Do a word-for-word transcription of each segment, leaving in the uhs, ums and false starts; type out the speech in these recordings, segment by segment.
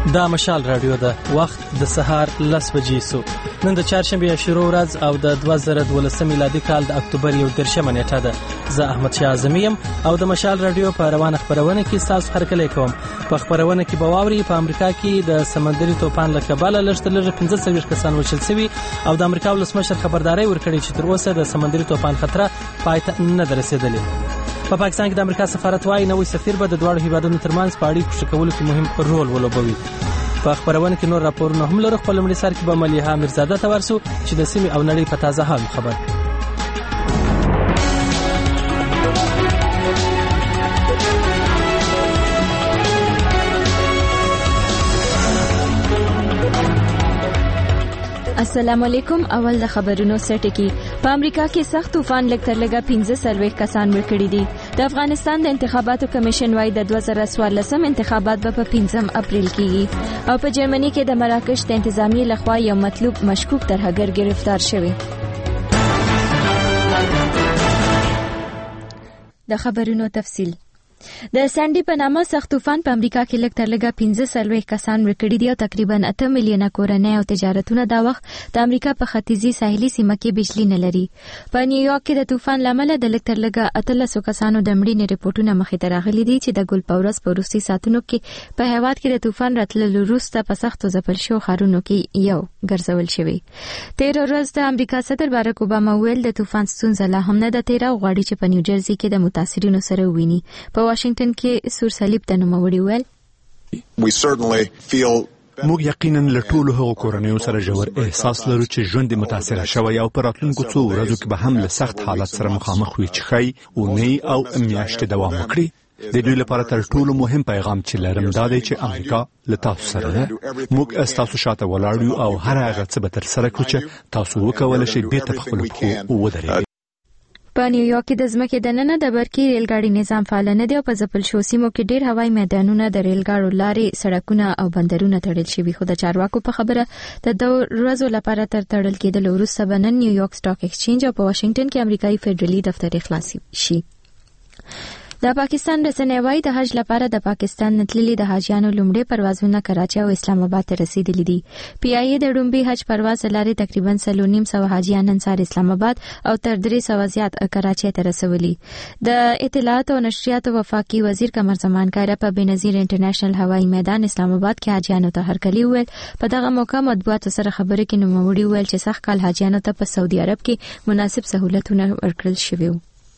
دا مشال رادیو ده. وخت د سهار لس بجې سو. نن د چهارشنبه شروع ورځ او د دوه زره دولس میلادي کال د اکتوبر یو دېرشمه نیټه ده. زه احمد شاه اعظمي یم او د مشال رادیو په روانه خبرونه کې تاسو هرکلی کوم. په خبرونه کې به واوري په امریکا کې د سمندري طوفان له کبله لږترلږه پنځه سوه کسان وژل شوي او د امریکا ولسمشر خبرداري ورکړې چې تر اوسه د سمندري طوفان خطر پای ته نه ده رسیدلې. په پا پاکستان کې د امریکا سفارت وايي نوې سفیر به د دواړو هیوادونو ترمنځ په اړیکو ښه کولو کې مهم رول ولوبوي. په خبرونه کې نور راپورونه هم لرو. خپل لومړي سر کې به ملیحه میرزاده ته ورسو چې د سیمې او نړۍ په تازه حال خبر. السلام علیکم. اول د خبرونو سرټکی. په امریکا کې سخت طوفان لکترلګه پنځه سلويخ کسان مړ کړي دي. د افغانستان د انتخاباتو کمیشن وايي د دوه زره څوارلسم انتخابات به په پنځم اپریل کېږي او په جرمني کې د مراکش د انتظامی لخوا یو مطلوب مشکوک ترهګر گرفتار شوی. د خبرونو تفصیل. د سانډي په نامه سخت طوفان په امریکا کې لږ تر لږه پنځه سلويخ کسان مړ کړي دي او تقریبا اته میلیونه کورنۍ او تجارتونه دا وخت د امریکا په ختیځي ساحلي سیمه کې بجلی نه لري. په نیویارک کې د طوفان لامل د لږ تر لږه اتلس کسانو د مړینې رپورټونه مخې ته راغلي دي چې د ګل پورس په وروستي ساعتونو کې په هیواد کې د طوفان راتللو وروسته په سختو ځپل شو ښارونو کې یو ګرځول شوی. تیر ورځ د امریکا صدر باراک اوباما ویل د طوفان ستونزه لا هم نه ده تیره او غواړي چې په نیوجرسي کې د متاثرینو سره وویني. په واشنگټن کې سور صلیب ته نوموړي ویل موږ یقینا له ټولو هغو کورنیو سره ژور احساس لرو چې ژوند متاثر شوی او په راتلونکو څو ورځو کې به هم له سخت حالت سره مخامخ وي چې ښایي اونۍ او میاشتې دوام وکړي. د دوی لپاره تر ټولو مهم پیغام چې لرم دا دی چې امریکا له تاسو سره ده. موږ ستاسو شاته ولاړ یو او هر هغه څه به تر سره کړو چې تاسو وکولای شئ بیرته په خپلو پښو ودرېږئ. په نیویارک کې د ځمکې دننه د برقي ریل ګاډي نظام فعال نه دی او په ځپل شو سیمو کې ډېر هوایي میدانونه د ریل ګاډو لارې سړکونه او بندرونه تړل شوي. خو د چارواکو په خبره د دوه ورځو لپاره تر تړل کېدل وروسته به نن نیویارک سټاک ایکسچینج او په واشنگټن کې امریکایي فدرالي دفتر خلاص شي. د پاکستان رسنۍ وايي د حج لپاره د پاکستان نتللي د حاجیانو لومړی پروازونه کراچي او اسلام آباد ته رسیدلي دي. پی آی ای د ډومبي حج پرواز لارې تقریبا څلور نیم سوه حاجیان نن سهار اسلام آباد او تر درې سوه زیات کراچي ته رسولي. د اطلاعات او نشریاتو وفاقي وزیر قمر زمان کاره په بنظیر انټرنیشنل هوایي میدان اسلام آباد کې حاجیانو ته هرکلی ویل. په دغه موقع مطبوعاتو سره خبرې کې نوموړي ویل چې سخت کال حاجیانو ته په سعودي عرب کې مناسب سہولتونه ورکړل شوي.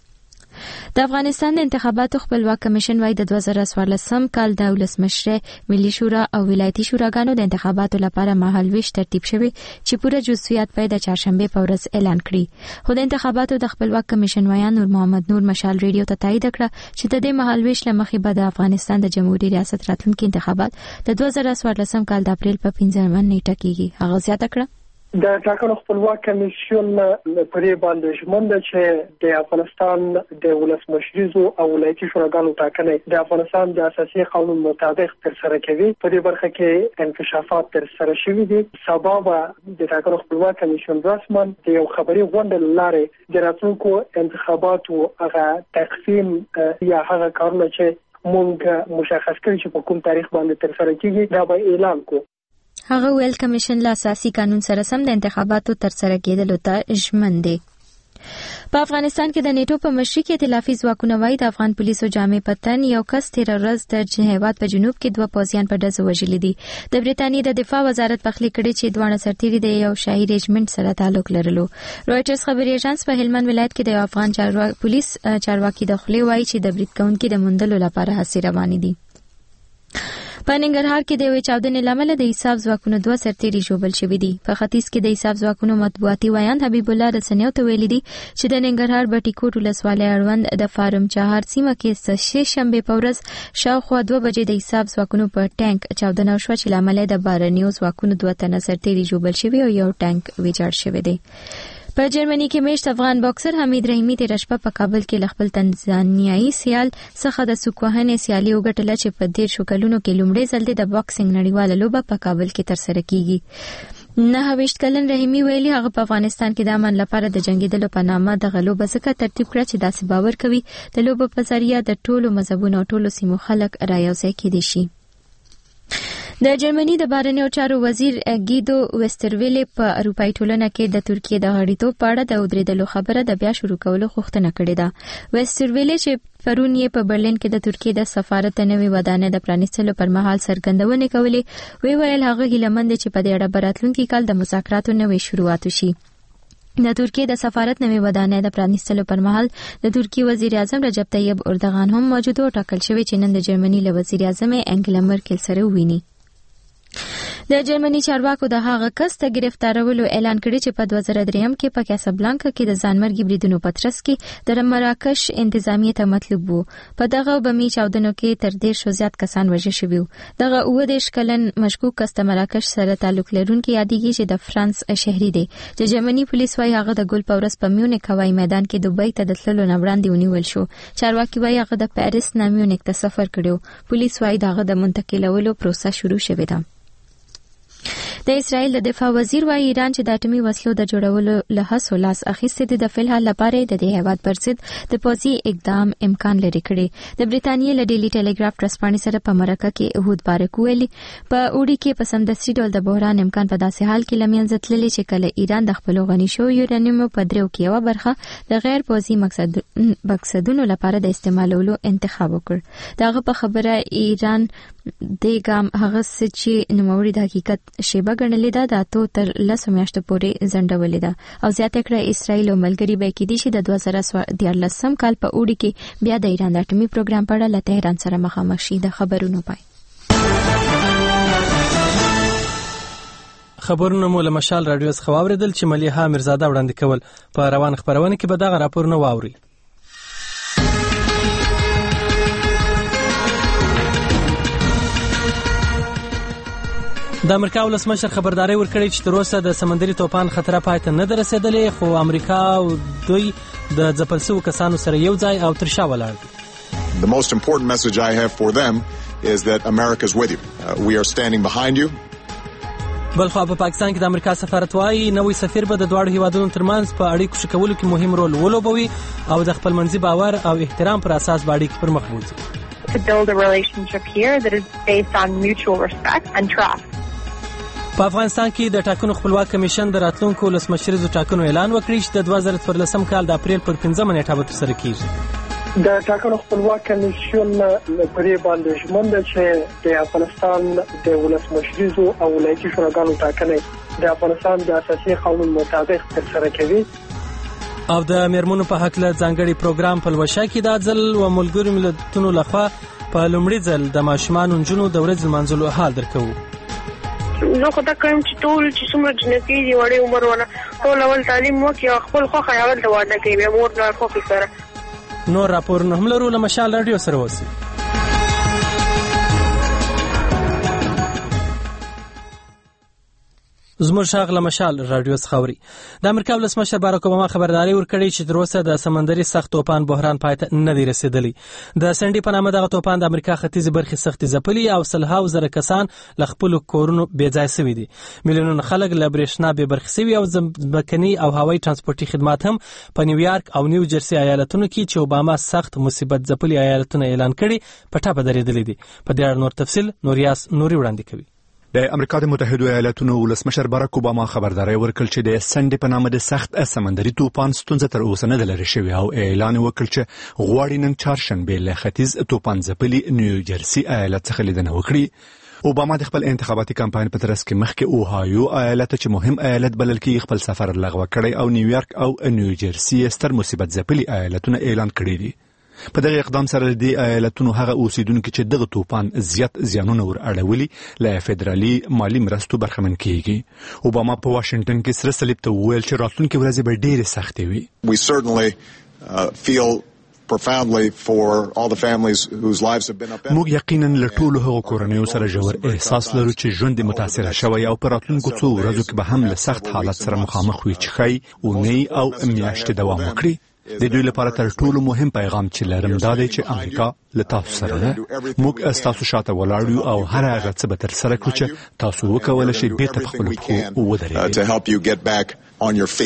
د افغانستان د انتخاباتو خپلواک کمیشن وايي د دوه زره څوارلسم کال د ولسمشر ملي شورا او ولایتي شوراګانو د انتخاباتو لپاره مهالویش ترتیب شوی چې پوره جزئیات په د چهارشنبه په ورځ اعلان کړي. خو د انتخاباتو د خپلواک کمیشن وایي نور محمد نور مشال ریډیو ته تایید کړه چې د دې مهالویش لمخې به د افغانستان د جمهوریت ریاست راتلونکي انتخابات د دوه زره څوارلسم کال د اپریل په پنځمه نیټه کېږي. هغه زیاته کړه د ټاکنو خپلواک کمیسیون پرې باندې ژمن ده چې د افغانستان د ولسمشریزو او ولایتي شوراګانو ټاکنې د افغانستان د اساسي قانون مطابق تر سره کوي. په دې برخه کې انکشافات تر سره شوي دي. سبا به د ټاکنو خپلواک کمیسیون رسما د یو خبري غونډې لارې د راتلونکو انتخاباتو هغه تقسیم یا هغه کارونه چې مونږ مشخص کړی چې په کوم تاریخ باندې تر سره کیږي دا به اعلان کو. هغه ویل کمیشن له اساسي قانون سره سم د انتخاباتو تر سره کېدلو ته ژمن دی. په افغانستان کې د نیټو په مشري کې ائتلافي ځواکونه وايي د افغان پولیسو جامې پتن یو کس تیر ورځ د هیواد په جنوب کې دوه پوځیان په ډزو وژلي دي. د بریټانیې د دفاع وزارت پخلی کړي چې دوه سرتیري د یو شاهي ریجمنټ سره تعلق لرلو. رويټرز خبري ایجنس په هلمند ولایت کې د افغان چارواکي پولیس چارواکي د خلی وايي چې د بریټ کونکي د مندلو لپاره هڅې روانې دي. په ننګرهار کې د یوې چاودنې لامل د حساب ځواکونو دوه سرتیري ژوبل شوي دي. په ختیځ کې د حساب ځواکونو مطبوعاتي ویاند حبیب الله رسنیو ته ویلي دي چې د ننګرهار بټي کوټ ولسوالۍ اړوند د فارم چهار سیمه کې د شې شنبې په ورځ شاوخوا دوه بجې د حساب ځواکونو په ټانک چاودنه وشوه چې لامل د بارنیو ځواکونو دوه تنه سرتیري ژوبل شوي او یو ټانک ویجاړ شوی دی. په جرمني کې میشت افغان باکسر حمید رحیمي تیر شپه په کابل کې خپل تنزانیایي سیال څخه د سوکوهنې سیالي وګټله چې په ډیر شو کلونو کې لومړی ځل د باکسینګ نړیواله لوبه په کابل کې ترسره کیږي. نه ویشت کلن رحیمي ویلي هغه په افغانستان کې د امن لپاره د جنگیدلو په نامه د غلوبه څخه ترتیب کړ چې داسې باور کوي د لوبه په ذریعہ د ټولو مذهبونو او ټولو سیمو خلک رايوځای کېدي شي. د جرمني د بهرنیو چارو وزیر ګیدو وسترویل په اروپאי ټولنه کې د ترکیه د غړیتوب په اړه د ودرېدلو خبره د بیا شروع کولو غوښتنه کړې ده. وسترویل چې پرون یې په برلین کې د ترکیه د سفارت نوې ودانۍ د پرانیستلو پر مهال څرګندونې کولې، وی ویل هغه هیلهمند چې په دې اړه براتلونکي کال د مذاکراتو نوې شروعات وشي. د ترکیه د سفارت نوې ودانۍ د پرانیستلو پر مهال د ترکیه وزیر اعظم رجب طیب اردوغان هم موجود او ټاکل شوی چې نن د جرمني له وزیر اعظم انګلا مرکل سره وویني. د جرمني چارواکو د هغه کس ته گرفتارولو اعلان کړی چې په دوه زره درې کې په کاسابلانکا کې د ځانمرګي بریدونو په ترڅ کې د مراکش انتظامیه ته مطلوب وو. په دغه بمي چاودنو کې تر ډیر شو زیات کسان وژل شوي وو. دغه اوه دیش کلن مشکوک کس د مراکش سره تعلق لرونکي یادېږي چې د فرانس شهري دی، چې جرمني پولیس وايي هغه د ګل پورس په میونیک هوایي میدان کې دوبۍ ته د تللو نه وړاندې ونیول شو. چارواکي وايي هغه د پاریس نه میونیک ته سفر کړو. پولیس وايي دغه د منتقلولو پروسه شروع شوې ده. د اسرائیل د دفاع وزیر وايي ایران چې د اټومي وسلو د جوړولو له هڅو لاس اخیستې دي، د فلحال لپاره د دې هیواد پر ضد د پوځي اقدام امکان لري کړي. د بریتانیې له ډیلی ټیلیګراف رسپانې سره په مرکه کې احود بارک ویلي په اوړي کې په سمدستي ډول د بحران امکان په داسې حال کې لمنځه تللی چې کله ایران د خپل غني شو یورانیوم په دریو کې یو برخه د غیر پوځي مقصد مقصدونو لپاره د استعمالولو انتخاب وکړ. دغه په خبره ایران د ګام هغه چې نوموړي د حقیقت شیبه ګڼلې ده د اتو تر لسو میاشتو پورې ځنډولې ده او زیاته کړه اسرائیل او ملګري به کېدي چې د دوه زره دیارلسم کال په اوړي کې بیا د ایران د اټومي پروګرام په اړه له تهران سره مخامخ شي. د خبرونو پای خبرونه مو له مشال رادیو څخه واوریدل چې ملیحه میرزاده وړاندې کول. په روان خبرونه کې به دغه راپورونه واوري. د امریکا ولسمشر خبرداري ورکړې چې تر اوسه د سمندري طوفان خطر پای ته نه رسیدلې، خو امریکا او دوی د ځپل شوو کسانو سره یو ځای او تر شا ولاړ دي. The most important message I have for them is that America is with you. Uh, we are standing behind you. بلخو په پاکستان کې د امریکا سفارت وايي نوې سفیر به د دواړو هیوادونو ترمنځ په اړیکو ښه کولو کې مهم رول ولوبوي او د خپلمنځي باور او احترام پر اساس به اړیکې پر مخ بوځي. To build a relationship here that is based on mutual respect and trust. په افغانستان کې د ټاکنو خپلواک کمیشن د راتلونکو ولسمشریزو ټاکنو اعلان وکړی چې د دوه زره څوارلسم کال د اپریل پر پنځمه نیټه به ترسره کیږي. د ټاکنو خپلواک کمیشن پرې باندې ژمن ده چې د افغانستان د ولسمشریزو او ولایتي شوراګانو ټاکنې د افغانستان د اساسي قانون مطابق ترسره کوي. او د میرمنو په حق له ځانګړي پروګرام په لوشا کې د ځل و ملګرو ملتونو لخوا په لومړي ځل د ماشومان انجونو د ورځ منځلو حال درکو. زه خو دا کوم چې ټول چې څومره جنتي دي وړي عمر ونه ټول اول تعلیم وکړي خپل خو خیال د واده کوي به مور نه خو سره نور راپورونه هم لرو له مشال رادیو سره اوسئ. زموږ شاغله مشال رادیو څخه. د امریکا ولسمشر باراک اوباما خبرداري ورکړې چې تر اوسه د سمندري سخت طوفان بحران پای ته نه دی رسیدلی. د سنډي په نامه دغه طوفان د امریکا ختیځې برخې سختي ځپلي او سلهاو زره کسان له خپل کورونو بې ځای شوي دي. میلیونونه خلک له برېښنا بې برخې شوي او ځمکني او هوایي ترانسپورتي خدمات هم په نیویارک او نیو جرسي ایالتونو کې چې اوباما سخت مصیبت ځپلي ایالتونه اعلان کړي په ټاپه درېدلي دي. په دې اړه نور تفصیل نوریاس نوري وړاندې کوي. د امریکا د متحده ایالاتونو ولسمشر باراک اوباما خبرداري ورکړ چې د سنډي په نامه د سخت سمندري طوفان ستونزه تر اوسه نه لري شوی او اعلان وکړ چې غواړي نن چهارشنبه له ختیځ طوفان ځپلي نیو جرسي ایالت څخه لیدنه وکړي. اوباما د خپل انتخاباتي کمپاین په ترڅ کې مخکې اوهایو ایالت چې مهم ایالت بلل کېږي خپل سفر لغوه کړی او نیویارک او نیو جرسي ستر مصیبت ځپلي ایالتونه اعلان کړي دي. په دغه اقدام سره د ایالتونو هغه اوسیدونکو چې دغه طوفان زیات زیانونه ور اړولي له فدرالي مالی مرستو برخمن کیږي. اوباما په واشنگټن کې سره صلیب ته ویل چې راتلونکي ورځې به ډېرې سختې وي. We certainly uh, feel profoundly for all the families whose lives have been upended. موږ یقینا له ټولو هغو کورنیو سره ژور احساس لرو چې ژوند متاثر شوی او په راتلونکو څو ورځو کې به هم له سخت حالت سره مخامخ وي چې ښایي اونۍ او میاشتې دوام وکړي. د دوی لپاره تر ټولو مهم پیغام چې لرم دا دی چې امریکا له تاسو سره ده. موږ تاسو شاته ولاړ یو او هر هغه څه به ترسره کړو چې تاسو وکولای شئ بیرته په خپلو پښو ودرېږئ.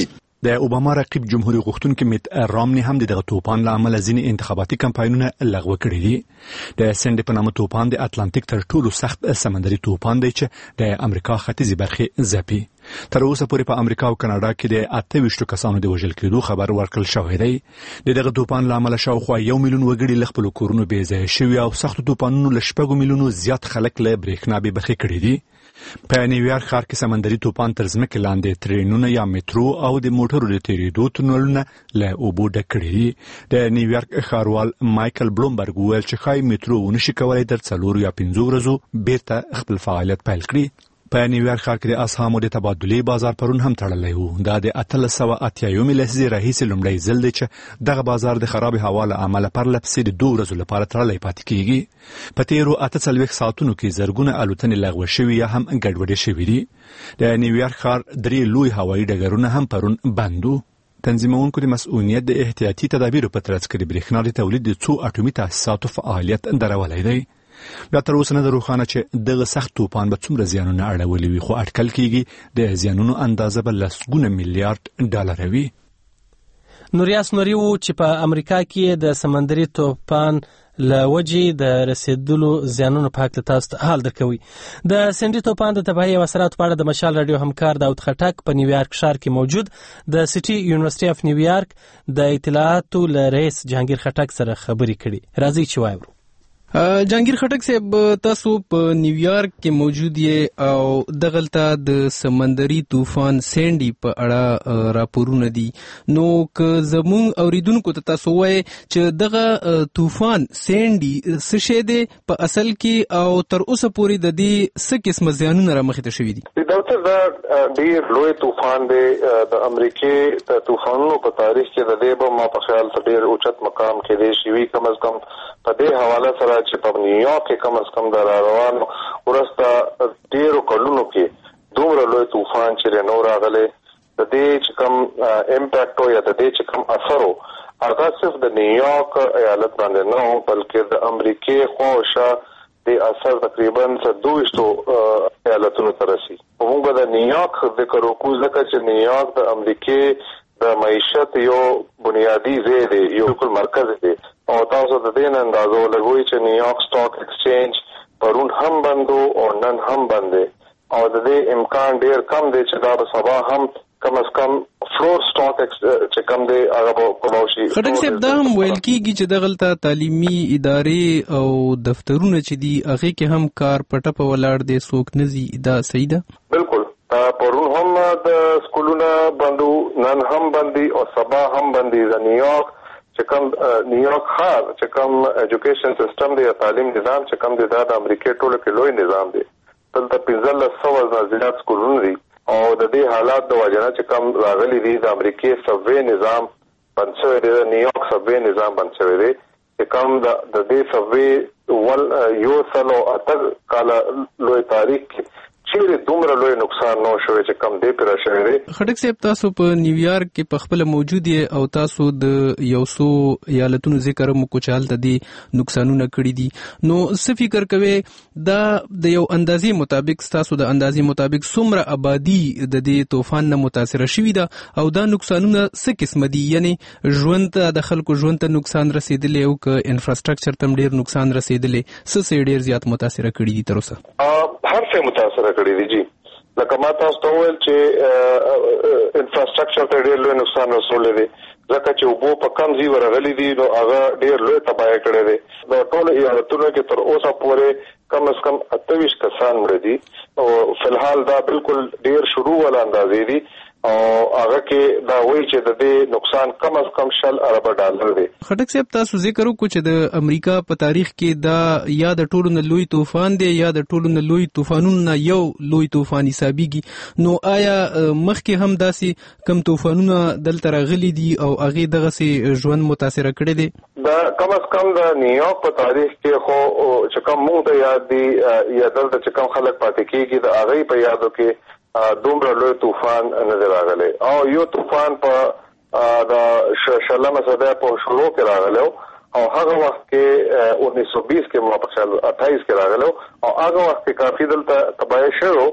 د اوباما رقیب جمهوریت غوښتونکي میت رامني هم دغه طوفان له امله ځینې انتخاباتي کمپاینونه لغوه کړي دي. د سنډي په نامه طوفان د اتلانتیک تر ټولو سخت سمندري طوفان دی چې د امریکا ختیځې برخې ځپي. تر اوسه پورې په امریکا او کاناډا کې د اته ویشت کسانو د وژل کېدو خبر ورکړل شوی دی. د دغه طوفان له امله شاوخوا یو میلیون وګړي له خپلو کورونو بې ځایه شوي او سختو طوفانونو له شپږو میلیونو زیات خلک له برېښنا بې برخې کړي دي. په نیویارک ښار کې سمندري طوفان تر ځمکې لاندې ترینونه یا میټرو او د موټرو د تېرېدو تونلونه له اوبو ډک کړي دي. د نیویارک ښاروال مایکل بلومبرګ وویل چې ښایي میټرو ونشي کولی تر څلورو یا پنځو ورځو بیرته خپل فعالیت پیل کړي. په نیویارک ښار کې د اسهامو د تبادلې بازار پرون هم تړلی و. دا د اتلس سوه اتیایمې لسیزې راهیسې لومړی ځل دی چې دغه بازار د خرابې هوا له امله پرله پسې د دوو ورځو لپاره تړلی پاتې کېږي. په تېرو اته څلوېښت ساعتونو کې زرګونه الوتنې لغوه شوي یا هم ګډوډې شوي دي. د نیویارک ښار درې لوی هوایي ډګرونه هم پرون بند وو. تنظیمونکو د مسؤلیت د احتیاطي تدابیرو په ترڅ کې د برېښنا د تولید د څو اټومي تاسیساتو فعالیت درولی دی. بیا تر اوسه نه ده روښانه چې دغه سخت طوفان به څومره زیانونه اړولی وي، خو اټکل کېږي د زیانونو اندازه به لسګونه میلیارډ ډالره وي. نوریاس نوري وو چې په امریکا کې د سمندري طوفان له وجې د رسیدلو زیانونو په هکله تاسو ته حال درکوي. د سنډي طوفان د تباهۍ او اثراتو په اړه د مشال راډیو همکار داود خټک په نیویارک ښار کې موجود د سټي یونیورسيټي اف نیویارک د اطلاعاتو له رئیس جهانگیر خټک سره خبرې کړي. راځي چې واورو. جهانگیر خټک صاحب، تاسو په نیویارک کې موجود یې او دغلته د سمندري طوفان سینډي په اړه راپورونه دي، نو که زموږ اوریدونکو ته تاسو وایي چې دغه طوفان سینډي څه شی دی په اصل کې او تر اوسه پورې د دې څه قسمه زیانونه رامخې ته شوي دي؟ دا دا ډیر لوی طوفان دی د امریکې د طوفانونو په تاریخ کې. د دې به ما په خیال ته ډیر اوچت مقام کې دی شوي، کم از کم په دې حواله سره چې په نیویارک کې کم از کم د روانو ورسته ډیرو کلونو کې دومره لوی طوفان چې نو راغلی، د دې چې کم امپیکټ یا د دې چې کم اثر هغه صرف د نیویارک ایالت باندې نه و، بلکې د امریکې خواوشا د اثر تقریبا دویشتو ایالتونو ته رسي. موږ د نیویارک ذکر وکړو ځکه چې نیویارک د امریکې د معیشت یو بنیادی ځای دی، یو بالکل مرکز دی. او تاسو د دې اندازو لګوي چې نیویارک سٹاک ایکسچینج پرون هم بندو او نن هم بند دی، او د دې امکان ډیر کم دی چې دا به سبا هم کم از کم فلور سٹاک چې کم دی هغه به کولاو شي. خټک صاحب، دا هم ویل کېږي چې دغلته تعلیمي ادارې او دفترونه چې دي هغې کې هم کار په ټپه ولاړ دی، څوک نه ځي. دا صحیح ده؟ بالکل. پرون هم د سکولونه بندو، نن هم بندي او سبا هم بندي. د نیویارک چې کوم نیویارک ښار چې کوم ایجوکیشن سیستم دی یا تعلیم نظام چې کوم دی دا د امریکې ټولو کې لوی نظام دی. دلته پنځلس سوه نه زیات سکولونه دي او د دې حالات د وجه نه چې کوم راغلي دي د امریکې سبوی نظام بند شوی دی، د نیویارک سبوی نظام بند شوی دی چې کوم د دې سبوی ول یو سلو اته کاله لوی تاریخ کې چیرې دومره لوی نقصان نه شوی چې کم دی پر شوی دی. خټک صاحب، تاسو په نیویارک کې په خپل موجود یې او تاسو د یو څو ایالتونو ذکر مو کو چې هلته دي نقصانونه کړي دي، نو څه فکر کوئ دا د یو اندازې مطابق تاسو د اندازې مطابق څومره آبادي د دې طوفان نه متاثره شوي ده او دا نقصانونه څه قسمه دي؟ یعنی ژوند ته د خلکو ژوند ته نقصان رسیدلی او که انفراستراکچر ته ډیر نقصان رسیدلی، څه څه ډیر زیات متاثره کړي دي تر اوسه؟ هر څه متاثره کړي دي جی. لکه ما تاسو ته وویل چې انفراستراکچر ته ډېر لوی نقصان رسولی دی ځکه چې اوبو په کم ځای ورغلي دي، نو هغه ډېر لوی تباهي کړی دی. د ټولو ایالتونو کې تر اوسه پورې کم از کم اته ویشت کسان مړه دي او فلحال دا بالکل ډېر شروع والا اندازې دي او هغه کې دا وایي چې د دې نقصان کم از کم شل اربه ډالر دی. خټک صاحب، تاسو ذکر وکړو چې د امریکا په تاریخ کې دا یا د ټولو نه لوی طوفان دی یا د ټولو نه لوی طوفانونو نه یو لوی طوفان حسابیږي، نو آیا مخکې هم داسې کم طوفانونه دلته راغلي دي او هغې دغسې ژوند متاثره کړی دی؟ دا کم از کم د نیویارک په تاریخ کې خو چې کوم موږ ته یاد دي یا دلته چې کوم خلک پاتې کېږي د هغې په یادو کې دومره لوی طوفان نه دی راغلی او یو طوفان په د شلمه صدۍ په شروع کې راغلی او هغه وخت کې انیس سو بیس کې ما په خیال اٹھائیس کې راغلی او هغه وخت کې کافي دلته تباهي شوی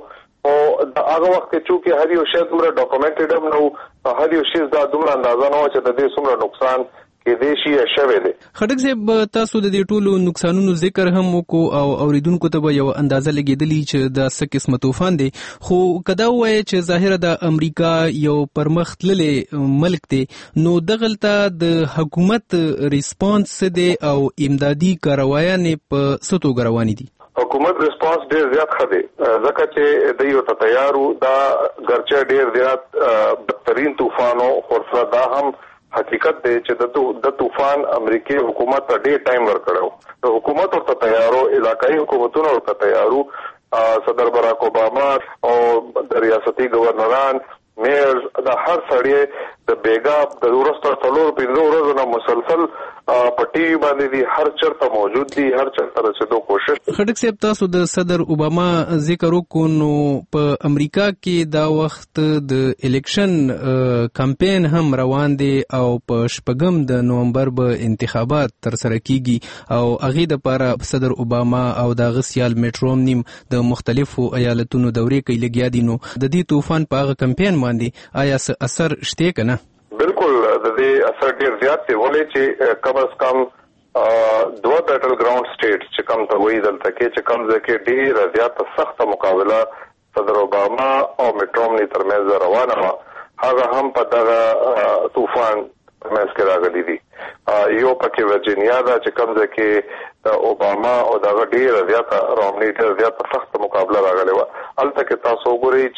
او هغه وخت کې چې هر یو شی دومره ډاکومنټډ هم نو هر یو شی دا دومره اندازه نه و چې د دې څومره نقصان کې دې شي شوه دي. خټک صاحب تاسو د دې ټولو نقصانونو ذکر هم وکړو او اوریدونکو ته به یو اندازه لګیدلی چې دا څه قسمه طوفان دی، خو کدا وایي چې ظاهره د امریکا یو پرمخ تللی ملک دی، نو دغلته د حکومت ریسپانس دی او امدادي کاروایانې په څه توګه روانې دي؟ حکومت ریسپانس ډیر زیات ښه دی ځکه چې د یو ته تیارو دا ګرچه ډیر زیات بدترین طوفانو خو سره دا هم حقیقت دی چې د طوفان امریکای حکومت ته ډیر ټایم ورکړو. د حکومت ورته تیارو، علاقائی حکومتونو ورته تیارو، صدر براک اوباما او د ریاستي گورنران، میر، د هر سړی د بیګا د ورسته څلور پنځه ورځې نه مسلسل په ټي وي باندې دي، هر چرته موجود دي، هر چرته رسیدو کوشش. خټک صاحب تاسو د صدر اوباما ذکر وکړو، نو په امریکا کې دا وخت د الیکشن کمپاین هم روان دي او په شپږم د نومبر به انتخابات تر سره کیږي او هغه د لپاره صدر اوباما او د غسیال میټ رومنی د مختلفو ایالتونو دورې کوي لګیا دي، نو د دې طوفان په هغه کمپاین باندې آیا څه اثر شته کنه؟ بالکل د دې اثر ډیر زیات دی، ولې چې کم از کم دوه بیټل ګراوند سټیټس چې کوم ته وایي دلته کې چې کوم ځای کې ډیره زیاته سخته مقابله صدر اوباما او میټ رومنی ترمنځ روانه وه، هغه هم په دغه طوفان ترمنځ کې راغلي دي. یو پکې ورجینیا ده چې کوم ځای کې د اوباما او دغه ډیره زیاته رومنی ډیره زیاته سخته مقابله راغلې وه. هلته کې تاسو وګورئ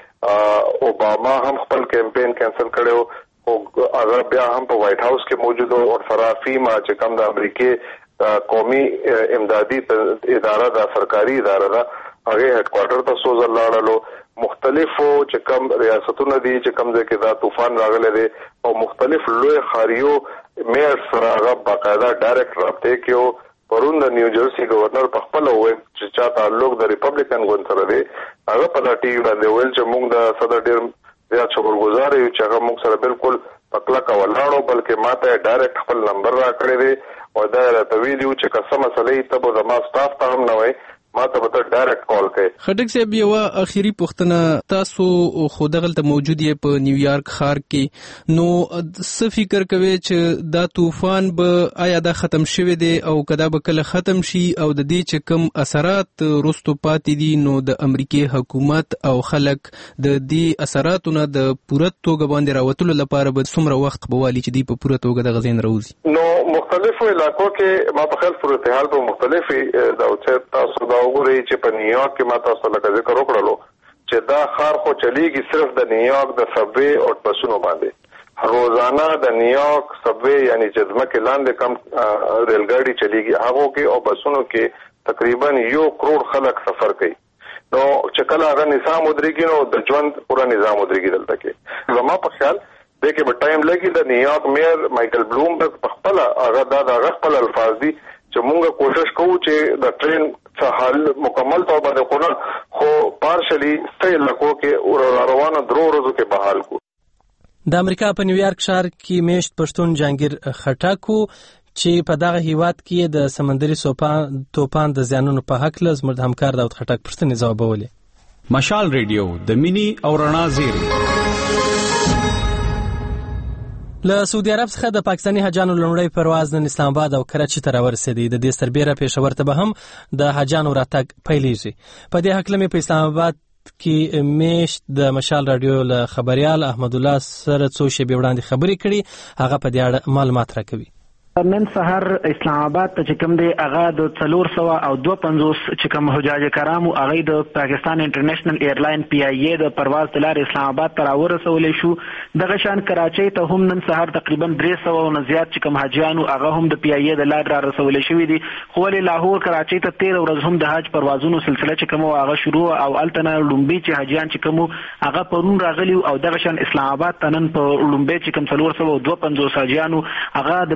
چې اوباما هم خپل کمپین کینسل کړی و، او هغه بیا هم په وایټ هاوس کې موجود و، او سره فیما چې کوم د امریکای قومي امدادي اداره ده، سرکاري اداره ده، هغه هډ کوارټر ته سوزل لاړلو. مختلفو چې کوم ریاستونه دي چې کوم ځای کې دا طوفان راغلی دی او مختلف لوی ښاریو میر سره هغه باقاعده ډایرکټ رابطې کې و. پرون د نیو جرسي گورنر په خپله وویل چې چا تعلق د ریپبلیکن ګوند سره دی، هغه په دا ټي وي باندې ویل چې موږ د صدر ډېر زیات شکرګزار یو چې هغه موږ سره بالکل په کلکه ولاړو، بلکې ما ته ډایرکټ خپل نمبر راکړی دی او دا یې راته ویلي وو چې که څه مسله وي ته به زما سټاف ته هم نه وایي، ما ته به ته ډایرکټ کال کوي. خټک صاحب یوه اخري پوښتنه، تاسو خو دغلته موجود یې په نیویارک ښار کې، نو څه فکر کوئ چې دا طوفان به آیا دا ختم شوی دی او که دا به کله ختم شي او د دې چې کوم اثرات وروستو پاتې دي، نو د امریکای حکومت او خلک د دې اثراتو نه د پوره توګه باندې راوتلو لپاره به څومره وخت به والي چې دوی په پوره توګه دغه ځای نه راوځي؟ نو مختلفو علاقو کې ما په خیال صورتحال به مختلفې دا چې تاسو دا وګورئ چې په نیویارک کې ما تاسو لکه ذکر وکړلو چې دا ښار خو چلیږي صرف د نیویارک د سبوی او بسونو باندې، روزانه د نیویارک سبوی یعنی چې ځمکې لاندې کم ریلګاډي چلیږي، هغو کې او بسونو کې تقریبا یو کروڑ خلک سفر کوي. نو چې کله هغه نظام ودرېږي نو د ژوند پوره نظام ودرېږي دلته کې. زما په خیال دې کې به ټایم لګي. د نیویارک میر مایکل بلومبرګ په خپله هغه دا د هغه خپل الفاظ دي چې مونږ کوشش کوو چې د ټرین څه حل مکمل طور باندې خو نه خو پارشلی ستې علاقو کې روانه درو ورځو کې بحال کو. د امریکا په نیویارک ښار کې میشت پښتون جهانګیر خټک چې په دغه هیواد کې د سمندري طوفان د زیانونو په هکله زموږ د همکار داود خټک پوښتنې ځوابولې. مشال ریډیو د مینی او رڼا زیری. له سعودي عرب څخه د پاکستاني حاجانو لومړی پرواز نن اسلام آباد او کراچي ته راورسېدی. د دې سربېره پېښور ته به هم د حاجانو راتګ پیلېږي. په دې هکله مې په اسلام آباد کې میشت د مشال رادیو له خبريال احمد الله سره څو شېبې وړاندې خبرې کړي، هغه په دې اړه معلومات راکوي. نن سحر اسلام آباد ته چې کوم دی هغه د څلور سوه او دوه پنځوس چې کوم حجاج کرامو هغه د پاکستان انټرنیشنل ایرلاین پی آی ای د پرواز د لارې اسلام آباد ته راورسولې شو. دغه شان کراچۍ ته هم نن سحر تقریبا درې سوه نه زیات چې کوم حاجیانو هغه هم د پی آی ای د لارې را رسولې شوي دي. خو ولې لاهور کراچۍ ته تېره ورځ هم د حج پروازونو سلسله چې کوم هغه شروع او هلته نه لومبي چې حاجیان چې کوم هغه پرون راغلي او دغه شان اسلام آباد ته نن په لومبي چې کوم څلور سوه او دوه پنځوس حاجیانو هغه د بېنظیر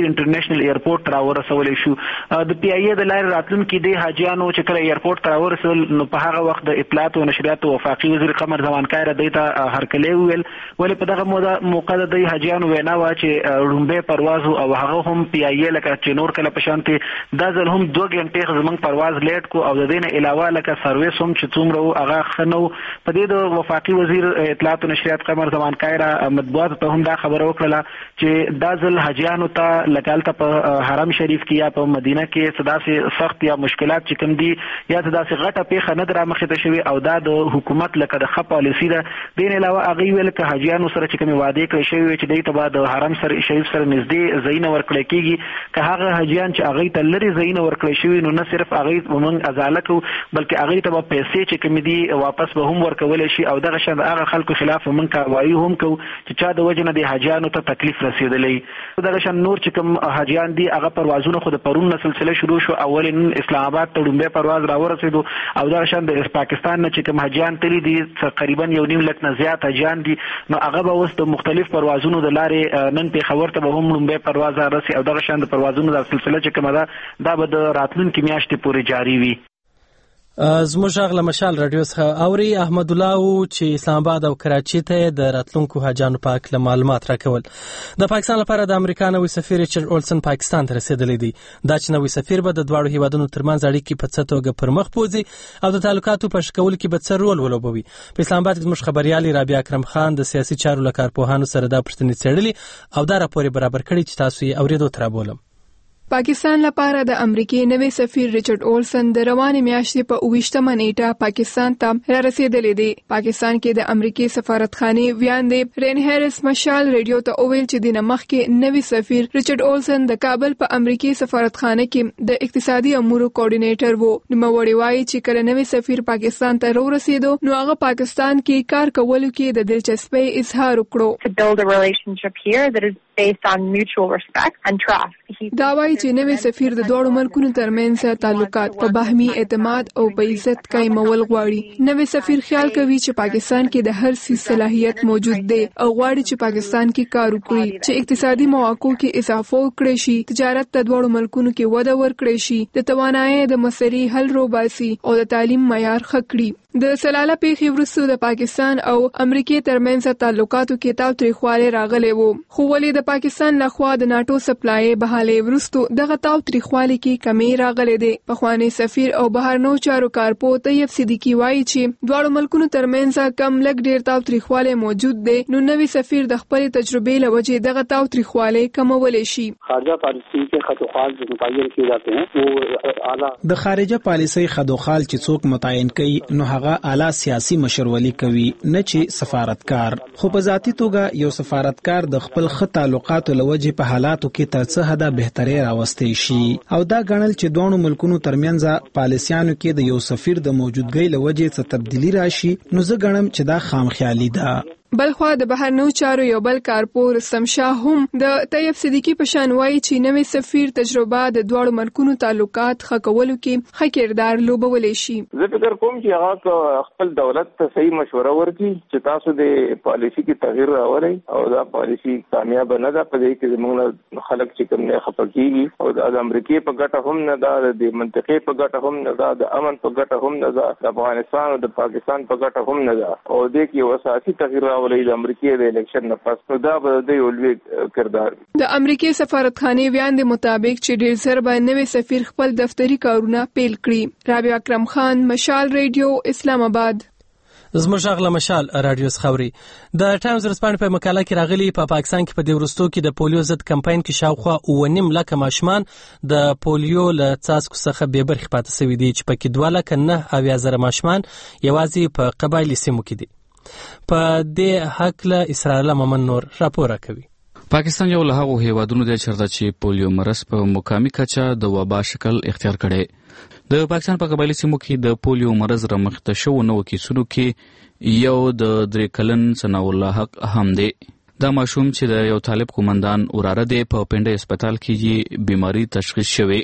انټرنیشنل ایرپورټ را ورسول شو. د پی ای د لارې راتلونکي د حاجیانو چې کله ایرپورټ ته ورسول نو په هغه وخت د اطلاعات او نشریات وفاقي وزیر قمر زمان کایره دیتا هرکلی ویل ولې په دغه موقع د حاجیانو وینا وا چې رومبه پرواز او هغه هم پی ای لکه چې نور کله پشانته دا ځل هم دوه غنټې زمنګ پرواز لیټ کو او د دې نه علاوه لکه سرویس هم چې څومره هغه خنو په دې د وفاقي وزیر اطلاعات او نشریات قمر زمان کایره مطبوعات ته هم دا خبره وکړه چې دا ځل حاجیانو ته لکالته په حرم شریف کې یا په مدینه کې صدا سي سخت یا مشکلات چې کوم دي یا صدا سي غټه پیخه نه درا مخې ته شوی او دا د حکومت لکه د خپ پالیسی ده دین علاوه هغه ویل ک حاجیانو سره چې کوم وعده کړی شوی چې دوی ته بعد حرم سره شریف سره نږدې زین ورکړی کیږي که هغه حاجیان چې هغه ته لري زین ورکړی شوی نو نه صرف هغه ومن ازاله کو بلکې هغه ته په پیسې چې کوم دي واپس به هم ورکول شي او دغه شند هغه خلکو خلاف من کاروایی هم کو چې چا د وجنه د حاجیانو ته تکلیف رسیدلې دغه شند نور چې کوم حاجیان دي هغه پروازونه خو د پرون سلسله شروع شو اول اسلام آباد ته ډومبه پرواز را ورسېدو او دغه شند د پاکستان نه چې کوم حاجیان تللی دي تقریبا یو نیم لک نه زیات حاجیان دي نو هغه به اوس د مختلف پروازونو د لارې نن په خبر ته به هم ډومبه پرواز راسي او دغه شند پروازونو د سلسله چې کومه ده دا به د راتلونکي میاشتې پورې جاری وي. زموږ غل مشال رادیو څخه اوري احمد الله او چې اسلام آباد او کراچي ته د راتلونکو حاجانو په اړه معلومات راکول. د پاکستان لپاره د امریکا نوی سفیر ریچارډ اولسن پاکستان ته رسیدلی دی. دا چې نوی سفیر به د دواړو هیوادونو ترمنځ اړیکې په څه توګه پرمخ بوځي او د تعلقاتو په ښه کولو کې به څه رول ولوبوي. په اسلام آباد کې زموږ خبريال رابعه اکرم خان د سیاسي چارو لکارپوهانو سره دا پوښتنې څېړلې او دا راپور برابر کړی چې تاسو یې اوریدو تر بولم. پاکستان لپاره د امریکای نوی سفیر ریچارډ اولسن د روانې میاشتې په اوویشتمه نیټه پاکستان ته را رسیدلی دی. پاکستان کې د امریکای سفارتخانه ویاندې رین هریس مشال ریډیو ته وویل چې د نمخکې نوی سفیر ریچارډ اولسن د کابل په امریکای سفارتخانه کې د اقتصادي امورو کوارډینیټر وو. نوموړی وایي چې کله نوی سفیر پاکستان ته ورسېدو نو هغه پاکستان کې کار کولو کې د دلچسپۍ اظهار وکړو. Based on mutual respect and trust. دا وایي چې نوی سفیر د دوړو ملکونو ترمنځ تعلقات په باهمي اعتماد او په عزت قائمول غواړي. نوی سفیر خیال کوي چې پاکستان کې د هر څه صلاحیت موجود دی او غواړي چې پاکستان کې کار وکړي چې اقتصادي مواقعو کې اضافه وکړي شي، تجارت د دوړو ملکونو کې وده ورکړي شي، د توانایي د مسلې حل روباسي او د تعلیم معیار ښه کړي. د سلاله پیښې وروسته د پاکستان او امریکای ترمنځ تعلقاتو کې تاوتریخوالی راغلی وو، خو ولې د پاکستان لخوا د ناتو سپلای بحالې وروسته دغه تاوتریخوالی کې کمی راغلی دی. پخوانی سفیر او بهرنیو چارو کارپو طیب صدیقی وایي چې دواړو ملکونو ترمنځ کم لږ ډیر تاوتریخوالی موجود دی، نو نوی سفیر د خپل تجربې له وجې دغه تاوتریخوالی کمولی شي. خارجه پالیسی کې خدوخال جو متعین کیے جاتے ہیں وہ اعلی د خارجه پالیسی خدوخال چې څوک متعین کوي نو هغه اعلی سیاسي مشرولي کوي نه چې سفارتکار. خو په ذاتي توګه یو سفارتکار د خپل خط تعلقاتو لوجه په حالاتو کې تر څه حدا بهتري راوستي شي او دا غنل چې دوه ملکونو ترمنځ پالیسیانو کې د یو سفیر د موجودګۍ لوجه څه تبدیلی راشي نو زه غنم چې دا خام خیالي ده. بلخوا د بهرنیو چارو یو بل کارپو رستم شاه هم د طیب صدیقی په شان وایي چې نوی سفیر تجربه د دوړو ملکونو تعلقات ښه کولو کې ښه کردار لوبولی شي. زه فکر کوم چې هغه خپل دولت ته صحیح مشوره ورکړي چې تاسو د پالیسی کې تغییر راوړئ او دا پالیسی کامیاب نه ده. په دې کې زموږ خلک چې کوم نه خپه کیږي او د امریکای په ګټه هم نه ده، د منطقې په ګټه هم نه ده، د امن په ګټه هم نه ده، د افغانستان او د پاکستان په ګټه هم نه ده او دې کې وساتي تغییر ولې د امریکای د الیکشن نه پس نو دا به د یو لوی کردار. د امریکای سفارتخانه ویاندې مطابق چې ډیر زر به نوی سفیر خپل دفتری کارونه پیل کړي. رابعه اکرم خان، مشال ریډیو، اسلام آباد. زموږ غل مشال رادیو خبري د ټایمز رسپانډ په مقاله کې راغلي په پا پاکستان کې په دې ورستو کې د پولیو ضد کمپاین کې شاوخوا اوه نیم لک ماشومان د پولیو له څاڅکو څخه بې برخې پاتې شوي دي چې پکې دوه لک نه اویا زره ماشومان یوازې په قبایلي سیمو کې دي. په دې حق له اسرائیل ممن نور راپور کوي. پاکستان یو له هغو هیوادونو دی چې پولیو مرض په مقامي کچه د وبا شکل اختیار کړي. د پاکستان په قبایلي سیمو کې د پولیو مرض رامخته شوو نو کیسونو کې یو د درې کلن ثناء الله حق هم دی. دا ماشوم چې د یو طالب قومندان وراره دی په پنډه هسپتال کې یې بیماری تشخیص شوی.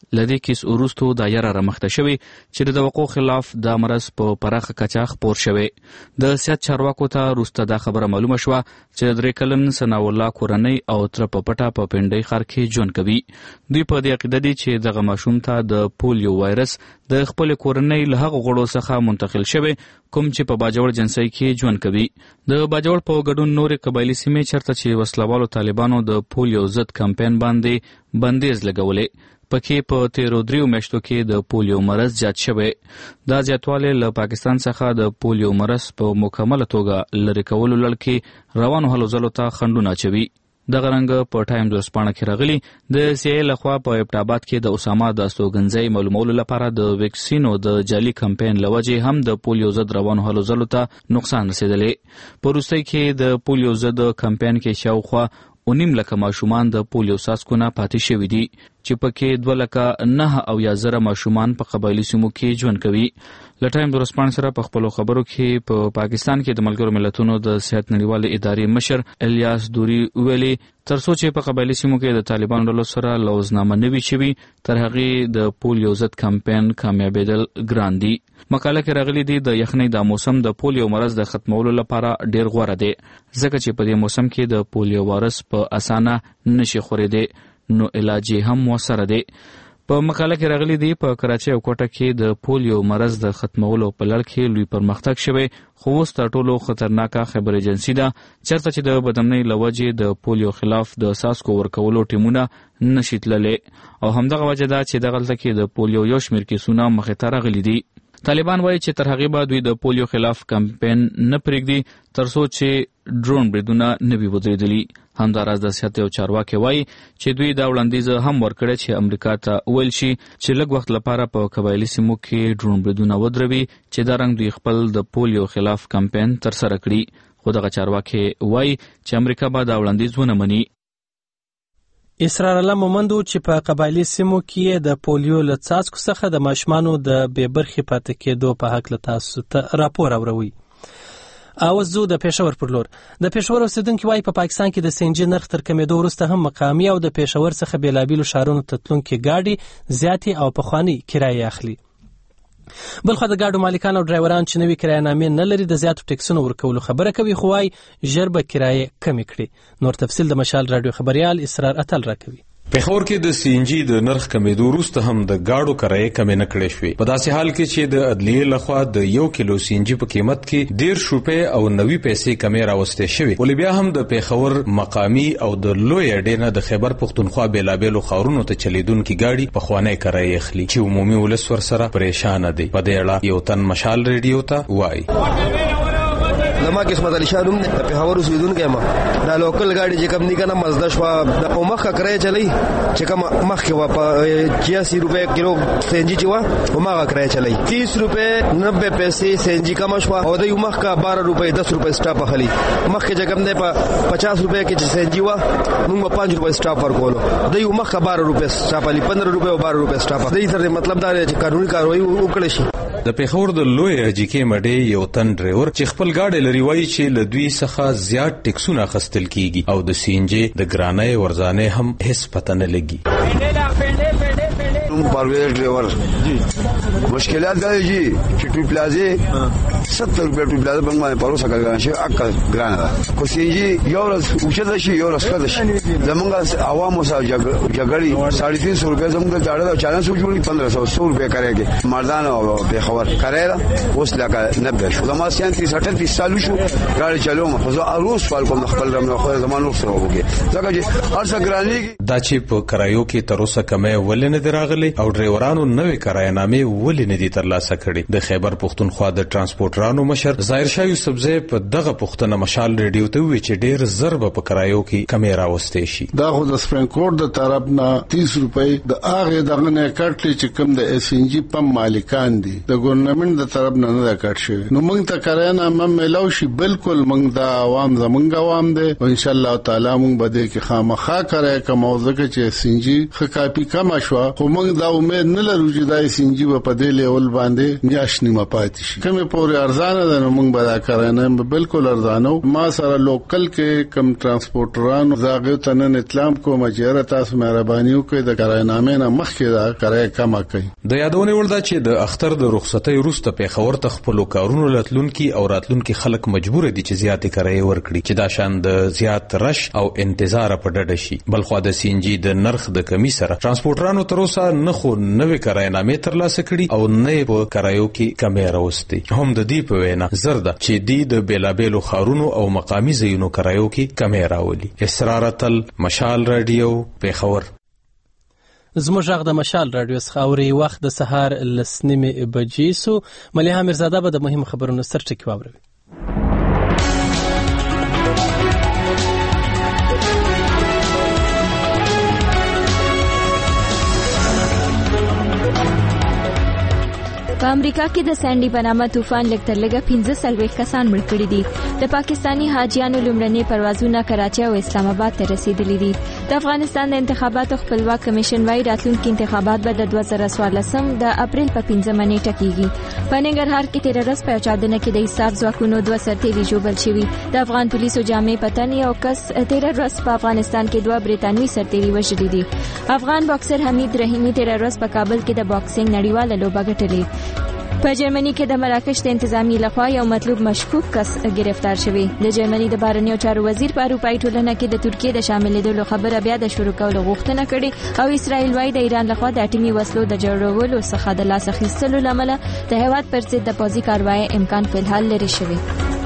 لدې کیس وروسته د یاره رامخته شوی چې د توقع خلاف د مرض په پراخه کچه خپور شوی. د صحت چارواکو ته وروسته دا خبره معلومه شوه چې درې کلن ثناء الله کورنۍ او تر په پټه په پنډۍ ښار کې ژوند کوي. دوی په دې عقیده دي چې دغه ماشوم ته د پولیو وایرس د خپل کورنۍ له هغو غړو څخه منتقل شوی کوم چې په باجوړ جنسي کې ژوند کوي. د باجوړ په ګډون نورې قبایلي سیمې چرته چې وسلوالو طالبانو د پولیو ضد کمپاین باندې بندیز لګولې، پکې په تیرو دریو میاشتو کې د پولیو مرض زیات شوی. دا زیاتوالی له پاکستان څخه د پولیو مرض په مکمله توګه لرې کولو لړ کې روانو هلو ځلو ته خنډونه اچوي. دغه رنګ په ټایم ورځپاڼه کې راغلي د سی ای لخوا په ابټاباد کې د اسامه د استوګنځي معلومولو لپاره د ویکسینو د جعلي کمپاین لوجې هم د پولیو ضد روانو هلو ځلو ته نقصان رسېدلی. په وروستۍ کې د پولیو ضد کمپاین کې شاوخوا اونیم لکه ماشومان د پولیو څاڅکو نه پاتې شوي دي چې پکې دوه لکه نه او یا زره ماشومان په قبایلي سیمو کې ژوند کوي. له ټایم د ورځپاڼې سره په خپلو خبرو کې په پا پاکستان کې د ملګرو ملتونو د صحت نړیوالې ادارې مشر الیاس دوري ویلي تر څو چې په قبایلي سیمو کې د طالبانو ډلو سره لوزنامه نه وي شوي تر هغې د پولیو ضد کمپاین کامیابېدل ګران دي. مقاله کې راغلي دي د یخنۍ دا موسم د پولیو مرض د ختمولو لپاره ډېر غوره دی ځکه چې په دې موسم کې د پولیو وایرس په اسانه نشي خورېدی نو علاج یې هم موثره دی. په مقاله کې راغلي دي په کراچۍ او کوټه کې د پولیو مرض د ختمولو په لړ کې لوی پرمختګ شوی، خو اوس تر ټولو خطرناکه خبر ایجنسي ده چېرته چې د بدامنۍ له وجې د پولیو خلاف د څاڅکو ورکولو ټیمونه نشي تللی او همدغه وجه ده چې دغلته کې د پولیو یو شمېر کیسونه مخې ته راغلي دي. طالبان وایي چې تر هغې به دوی د پولیو خلاف کمپاین نه پرېږدي تر څو چې ډرون بریدونه نه وي ودرېدلي. همداراز د صحت یو چارواکي وایي چې دوی دا وړاندیز هم ورکړی چې امریکا ته وویل شي چې لږ وخت لپاره په قبایلي سیمو کې ډرون بریدونه ودروي چې دا رنګ دوی خپل د پولیو خلاف کمپاین ترسره کړي. خو دغه چارواکي وایي چې امریکا به دا وړاندیز ونه مني. اسرار الله مومندو چې په قبایلي سیمو کې د پولیو له څاڅکو څخه د ماشومانو د بې برخې پاتې کېدو په هکله تاسو ته راپور اوروي. اوس زه د پېښور پر لور. د پېښور اوسېدونکي وایي په پاکستان کې د سینجي نرخ تر کمېدو وروسته هم مقامي او د پېښور څخه بېلابېلو ښارونو ته تلونکي ګاډي زیاتې او پخوانۍ کرایې اخلي. بلخوا د ګاډو مالکان او ډرایوران چې نوي کرایه‌نامې نه لري د زیاتو ټکسونو ورکولو خبره کوي، خو وایي ژر به کرایې کمې کړي. نور تفصیل د مشال راډیو خبریال اسرار اتل راکوي. پېښور کې د سی ان جی د نرخ کمېدو وروسته هم د ګاډو کرایې کمې نه کړې شوې. په داسې حال کې چې د عدلیې لخوا د یو کیلو سی ان جی په قیمت کې ډېر روپۍ او نوي پیسې کمې راوستې شوې، ولې بیا هم د پېښور مقامي او د لوی اډې نه د خیبر پښتونخوا بېلابېلو ښارونو ته چلیدونکي ګاډي پخوانۍ کرایې اخلي چې عمومي ولس ورسره پریشانه دی. په دې اړه یو تن مشال ریډیو ته وایي. زما قسمت علی شاه نوم د پېښور اوسېدونکی یم. دا لوکل ګاډي چې کوم دي که نه مزده شوه د په مخه کرایه چلی چې کوم مخکې وه په چھیاسي روپۍ کیلو سی ان جي چې وه هماغه کرایه چلی تیس روپۍ نبے پیسې سی ان جي کمه شوه او دوی مخکې باره روپۍ دس روپۍ سټاپ اخلي. مخکې چې کوم دی په پچاس روپۍ کې چې سی ان جي وه موږ به پنځ روپۍ سټاپ ورکولو، دوی مخکې باره روپۍ سټاپ اخلي، پندره روپۍ او باره روپۍ سټاپ. دوی سره مطلب دا دی چې قانوني کاروایي وکړی شي. د پېښور د لوی اجیکې مډې یو تن ډرایور چې خپل ګاډی لري وایي چې له دوی څخه زیات ټکسونه اخیستل کیږي او د سی ان جي د ګرانۍ ورځانې هم هیڅ پته نه لګي. پرویز ډرایور جی مشکلات دا جی چې ټو پلازې ستر روپۍ ټو پلازه باندې باندې پروسه کړل شي اکا ګرانه ده. خو سی ان جي یو ورځ اوچته شي یو ورځ کده شي. زمونږ عوامو سره جګړې ساڑھے تین سو روپۍ زمونږ ته چاړه چالان سو جوړي پندرہ سو سو روپۍ کرایږي. مردان او پېښور کرایه اوس لکه نبه شو. زما سینتیس اٹھتیس سال شو ګاډي چلوم، خو زه اروس فال کوم خپل رمنه خو زمانو سره وګي ځکه چې هر څه ګرانېږي. دا چې په کرایو کې تر اوسه کمې ولې نه دی راغلی او ډرایورانو نوې کرایه‌نامې ولې نه دي ترلاسه کړي. د خیبر پښتونخوا د ترانسپورټرانو مشر ظاهر شاه یوسفزی په دغه پوښتنه مشال ریډیو ته وویل چې ډېر زر به په کرایو کې کمې راوستې شي. دا خو د سپرین کورټ د طرف نه تیس روپۍ د هغې دغه نه کټلي چې کوم د ایس ان جي پم مالکان دي د ګورنمنت د طرف نه نه کټ شوی. نو موږ ته کرایه‌نامه میلاو شي، بالکل موږ د عوام زمونږ عوام دي او ان شاء الله تعالی موږ به دې کې خامخا کرایه کومو ځکه چې ایس ان جي خ کاپی کم شو، خو موږ دا امید نه لرو چې دا ایس ان جي په دې لیول باندې میاش نیمه پاتې شي کومه پورې ارزانه ده نو موږ به دا کرانه بالکل ارزانه ما سره لوکل کې کم ترانسپورټرانو زاغه تنن اطلاع کوم چې تاسو مهرباني وکړئ د کرانامې نه مخکې دا کرای کم کړئ د یادونه ولدا چې د اختر د رخصتۍ وروسته په خبر تخپل کارونو لاتلونکي او راتلونکي خلک مجبور دي چې زیاتې کرای ورکړي چې دا شان د زیات رش او انتظار په ډډه شي بلخو د سینجی د نرخ د کمی سره ترانسپورټرانو تر اوسه نه خو نوې کراینامې ترلاسه کړي او نه په کرایو کې کمی راوستي هم د دې په وینا زرده چې د د بیلابېلو خارونو او مقامی ځایونو کرایو کې کمی راولي اسرارتل مشال رادیو په خبر زموږ غږ د مشال رادیو څخه اوري وخت د سهار لسنیمه بجې سو مليحه میرزاده به د مهم خبرونو سرټکی واوروي په امریکا کې د سانډي بنامه طوفان لږ تر لږه پنځه څلوېښت کسان مړ کړي دي د پاکستاني حاجیانو لومړني پروازونه کراچي او اسلام آباد ته رسیدلي دي د افغانستان د انتخاباتو خپلواک کمیشن وايي راتلونکي انتخابات به د دوه زره څوارلسم د اپریل په پنځمه نیټه کیږي په ننګرهار کې تیر ورځ په چاودنه کې د حساب ځواکونو دوه سرتیري ژوبل شوي د افغان پولیسو جامې پتن یو کس تیر ورځ په افغانستان کې دوه بریتانوي سرتیري وژلي دي افغان باکسر حمید رحیمی تیر ورځ په کابل کې د باکسینګ نړیواله لوبه ګټلې په جرمني کې د مراکش د انتظامی لخوا یو مطلوب مشکوک کس گرفتار شوی د جرمني د بهرنیو چارو وزیر په اروپایي ټولنه کې د ترکیې د شاملېدلو خبره بیا د شروع کولو غوښتنه کړې او اسرائیل وايي د ایران لخوا د اټومي وسلو د جوړولو څخه د لاس اخیستلو لامل د هیواد پر ضد د پوځي کاروایی امکان فلحال لري شوی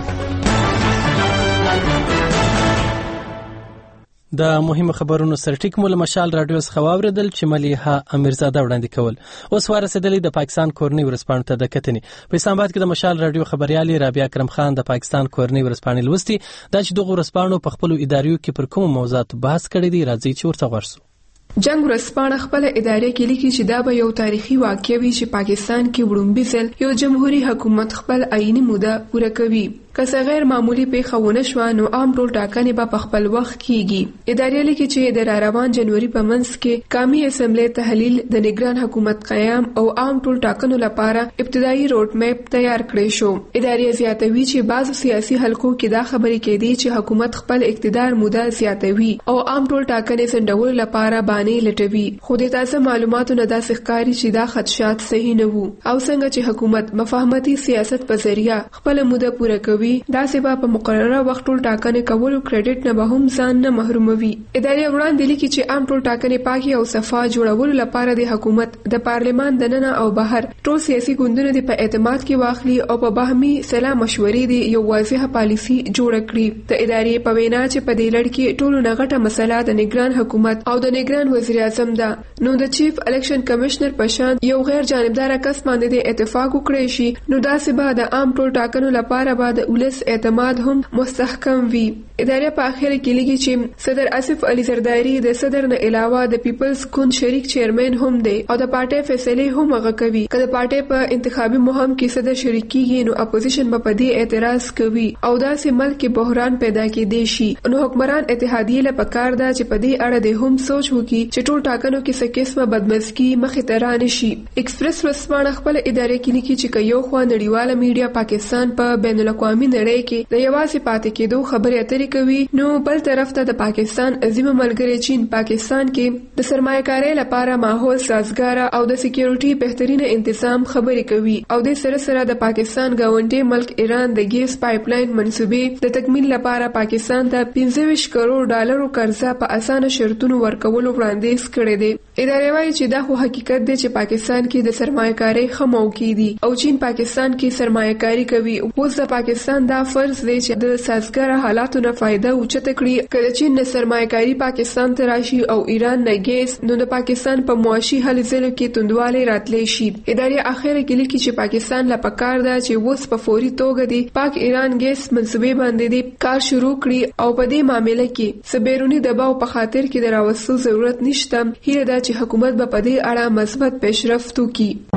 د مهمو خبرونو سرټیک مول مشال رادیو څخه واوریدل چې مليحه امیرزاده وړاندې کول اوس ورسېدلې د پاکستان کورنۍ ورسپانو ته د کتنې په اسلام آباد کې د مشال رادیو خبريالي رابعه کرم خان د پاکستان کورنۍ ورسپانې لوستي دا چې دغه ورسپانو په خپل اداریو کې پر کوم موضوعات بحث کړی دی راځي چې ورته ورسو جنگ ورسپانه خپل ادارې کې لیکي چې دا به یو تاریخي واقعي وي چې پاکستان کې وړومبي ځل یو جمهوریت حکومت خپل آئینی موده پوره کوي که څه غیر معمولی پیښه ونه شوه نو عام ټول ټاکنې به په خپل وخت کیږي ادارې لیکي چې د روان جنوري په منځ کې قومي اسمبلی تحلیل د نگران حکومت قیام او عام ټول ټاکنو لپاره ابتدایي روډ میپ تیار کړی شو ادارې زیاتوي چې بعض سیاسي حلقو کې دا خبرې کېدي چې حکومت خپل اقتدار موده زیاتوي او عام ټول ټاکنې سندول لپاره باندې لټوي خو د تازه معلوماتو نه دا ښکاري چې دا خدشات صحیح نه وو او څنګه چې حکومت مفاهمتي سیاست په ذریعہ خپل موده پوره کوي دا سبا په مقرره وخت ټول ټاکنې کولو کریډټ نه به هم ځان نه محروموي ادارې وړاندې لیکي چې عام ټول ټاکنې پاکي او صفا جوړولو لپاره د حکومت د پارلمان دننه او بهر ټول سیاسي ګوندونه د په اعتماد کې واخلي او په باهمي سلا مشورې دی یو واضحه پالیسی جوړ کړي د ادارې په وینا چې په دې لړ کې ټول نغټه مسله د نگران حکومت او د نگران وزیر اعظم ده نو د چیف الیکشن کمشنر په شان یو غیر جانبدار کس باندې د اتفاق وکړي شي نو دا سبا د عام ټول ټاکنو لپاره بعد ولس اعتماد هم مستحکم وي ادارې په اخر کې لګي چې صدر آصف علي زرداری د صدر نه علاوه د پیپلز ګوند شریک چیرمن هم دی او د پارټي فیصله هم هغه کوي کله پارټي په انتخابي مهم کې صدر شریک کیږي نو اپوزیشن په دې اعتراض کوي او دا سه ملک کې بحران پیدا کېدی شي نو حکمران اتحادیه له پکار دا چې په دې اړه د هم سوچ وکړي چې ټول ټاکنو کې څه قسمه بدمزګي مخې ته رانه شي ایکسپریس ورسپانه خپل ادارې کې لیکي چې یو خو نړیواله میډیا پاکستان په بین الاقوامي نړۍ کې د یوازې پاتې کېدو خبرې اترې کوي نو بل طرف ته د پاکستان عظیم ملګری چین پاکستان کې د سرمایه‌کارۍ لپاره ماحول سازګار او د سکیورټي بهترینه تنظیم خبرې کوي او د سره سره د پاکستان گاونډي ملک ایران د ګیس پایپلاین منصوبې د تکمیل لپاره پاکستان ته پنځه ویشت کروڑ ډالرو قرضه په اسانه شرطونو ورکولو وړاندیز کړی دی ادارې وايي چې دا خو حقیقت دی چې پاکستان کې د سرمایه‌کارۍ خمو کې دي او چین پاکستان کې سرمایه‌کاري کوي اوس د پاکستان دا فرض دی چې د سازګار حالاتو نه فائدہ اوچته کړي کله چې نه سرمایه‌کاري پاکستان ته راشي او ایران نه ګیس نو د پاکستان په معاشي حل ځلو کې توندواله راتلی شي ادارې اخر کې لیکي چې پاکستان لا پکار دا چې وس په فوري توګه دی پاک ایران ګیس منصوبې باندې دی کار شروع کړي او په دې معاملې کې سبيرونی دباو په خاطر کې د راوستو ضرورت نشته هیله دا چې حکومت به په دې اړه مثبت پیشرفت وکړي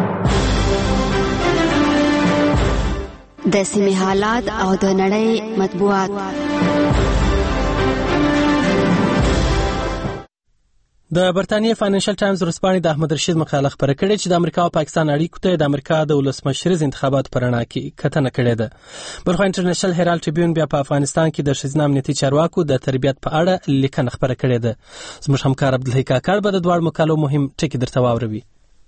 د سیمې حالات او د نړۍ مطبوعات. د برتانیې فاینانشل ټایمز ورځپاڼې د احمد رشید مقاله خبره کړې چې د امریکا او پاکستان اړیکو ته د امریکا د ولسمشریز انتخاباتو په رڼا کې کتنه کړې ده. بلخو انټرنیشنل هرالډ ټریبیون بیا په افغانستان کې د ښځینه امنیتي چارواکو د تربیت په اړه لیکنه خبره کړې ده. زموږ همکار عبدالحی کاکړ به د دواړو مقالو مهم ټکي درته واوروي.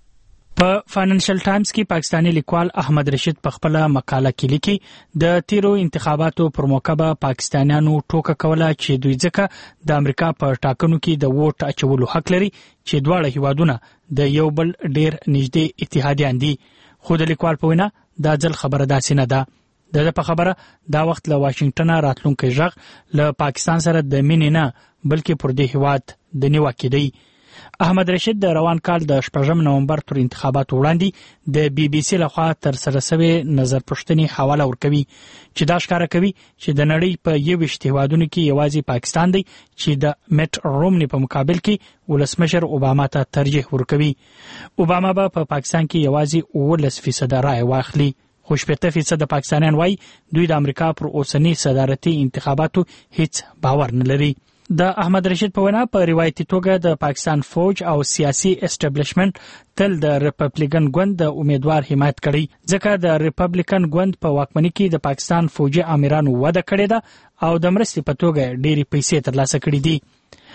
په فاینانشل ټایمز کې پاکستانی لیکوال احمد رشید په خپل مقاله کې لیکي د تیرو انتخاباتو پر موقع به پاکستانیانو ټوکه کوله چې دوی ځکه د امریکا په ټاکنو کې د ووټ اچولو حق لري چې دواړه هیوادونه د یو بل ډیر نږدې اتحادیان دي. خو د لیکوال په وینا دا ځل خبره داسې نه ده. د په خبره دا وخت له واشنگټن راتلونکي ژغ له پاکستان سره د مینې نه بلکې پر دې هیواد د نیوکې دی. احمد رشید د روان کال د شپږم نومبر تر انتخاباتو وړاندې د بي بي سي لخوا تر سره شوی نظر پوښتنې حواله ورکوي چې دا ښکاره کوي چې د نړۍ په یوویشت هیوادونو کې یوازې پاکستان دی چې د میټ رومني په مقابل کې ولسمشر اوباما ته ترجیح ورکوي. اوباما به په پاکستان کې یوازې اوولس فیصد رای واخلي. خو شپېته فیصد پاکستانیان وایي دوی د امریکا پر اوسنی صدارتي انتخاباتو هیڅ باور نه لري. د احمد رشید په وینا په روایتي توګه د پاکستان فوج او سیاسي اسټابلیشمنت تل د ریپبلیکن ګوند د امیدوار حمایت کړي ځکه د ریپبلیکن ګوند په واکمنۍ کې د پاکستان فوجي امیرانو وعده کړې ده او د مرستې په توګه ډېری پیسې ترلاسه کړې دي.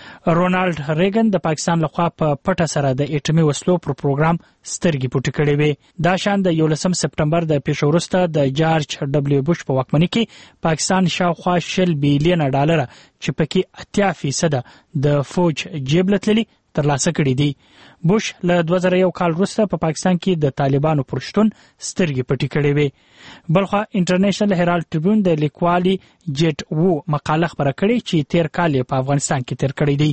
رونالډ ریګن د پاکستان لخوا په پټه سره د اټومي وسلو پر پروګرام سترګې پټې کړې وې. دا شان د یولسم سپټمبر د پیښو وروسته د جارج ډبلیو بوش په واکمنۍ کې پاکستان شاوخوا شل بیلیونه ډالر چې پکې اتیا فیصد د فوج جیب لتللي ترلاسه کړي دي. بوش له دوه زره یو کال وروسته په پاکستان کې د طالبانو پر شتون سترګې پټې کړې وې. بلخو انټرنیشنل هرالډ ټریبیون د لیکوالي جیټ وو مقاله خبره کړې چې تیر کال په افغانستان کې تیر کړی دی.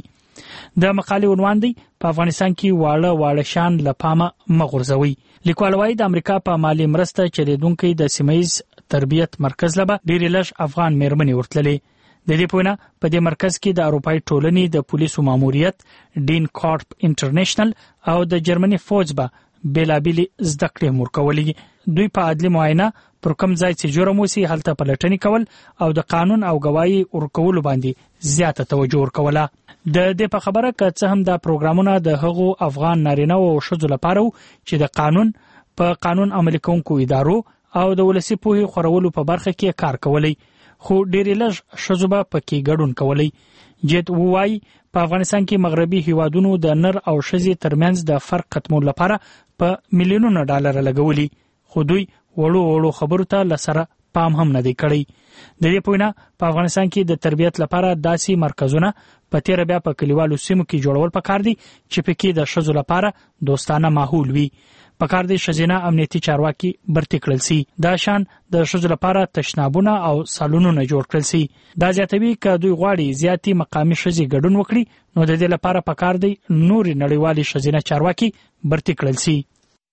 د مقالې عنوان دی په افغانستان کې واړه واړه شان له پامه مغورځوي. لیکوال وايي د امریکا په مالی مرسته چلیدونکي د سیمایز تربیت مرکز لبا ډېر لږ افغان میرمنې ورتللې. د دې په وینا په دې مرکز کې د اروپای ټولنې د پولیسو ماموریت ډین کارپ انټرنیشنل او د جرمني فوج به بیلابیلي زده کړې ورکولې. دوی په عدلي معاینه پر کوم ځای چې جرم وسی هلته پلټنې کول او د قانون او گواهی ورکولو باندې زیاته توجه ورکوله. د دې په خبره که څه هم دا پروګرامونه د هغو افغان نارینه او ښځو لپاره چې د قانون په قانون عملي کوونکو ادارو او د ولسي پوهې خورولو په برخه کې کار کولی خو ډېر لږ ښځو به پکې ګډون کولی. جیټ وایي په افغانستان کې مغربي هیوادونو د نر او ښځې ترمنځ د فرق ختمولو لپاره په میلیونونو ډالر لګولي خو دوی وړو وړو خبرو ته لسره پام هم نه دی کړی. د دې په وینا په افغانستان کې د تربیت لپاره داسې مرکزونه په تیر بیا په کلیوالو سیمو کې جوړول پکار دي چې پکې د ښځو لپاره دوستانه ماحول وي. پکار دي ښځینه امنیتي چارواکي برتي کړل سي. دا شان د ښځو لپاره تشنابونه او سالونونه جوړ کړل سي. دا زیاتوي که دوی غواړي زیاتي مقامي ښځې ګډون وکړي نو د دې لپاره پکار دي نوري نړیوالي ښځینه چارواکي برتي کړل سي.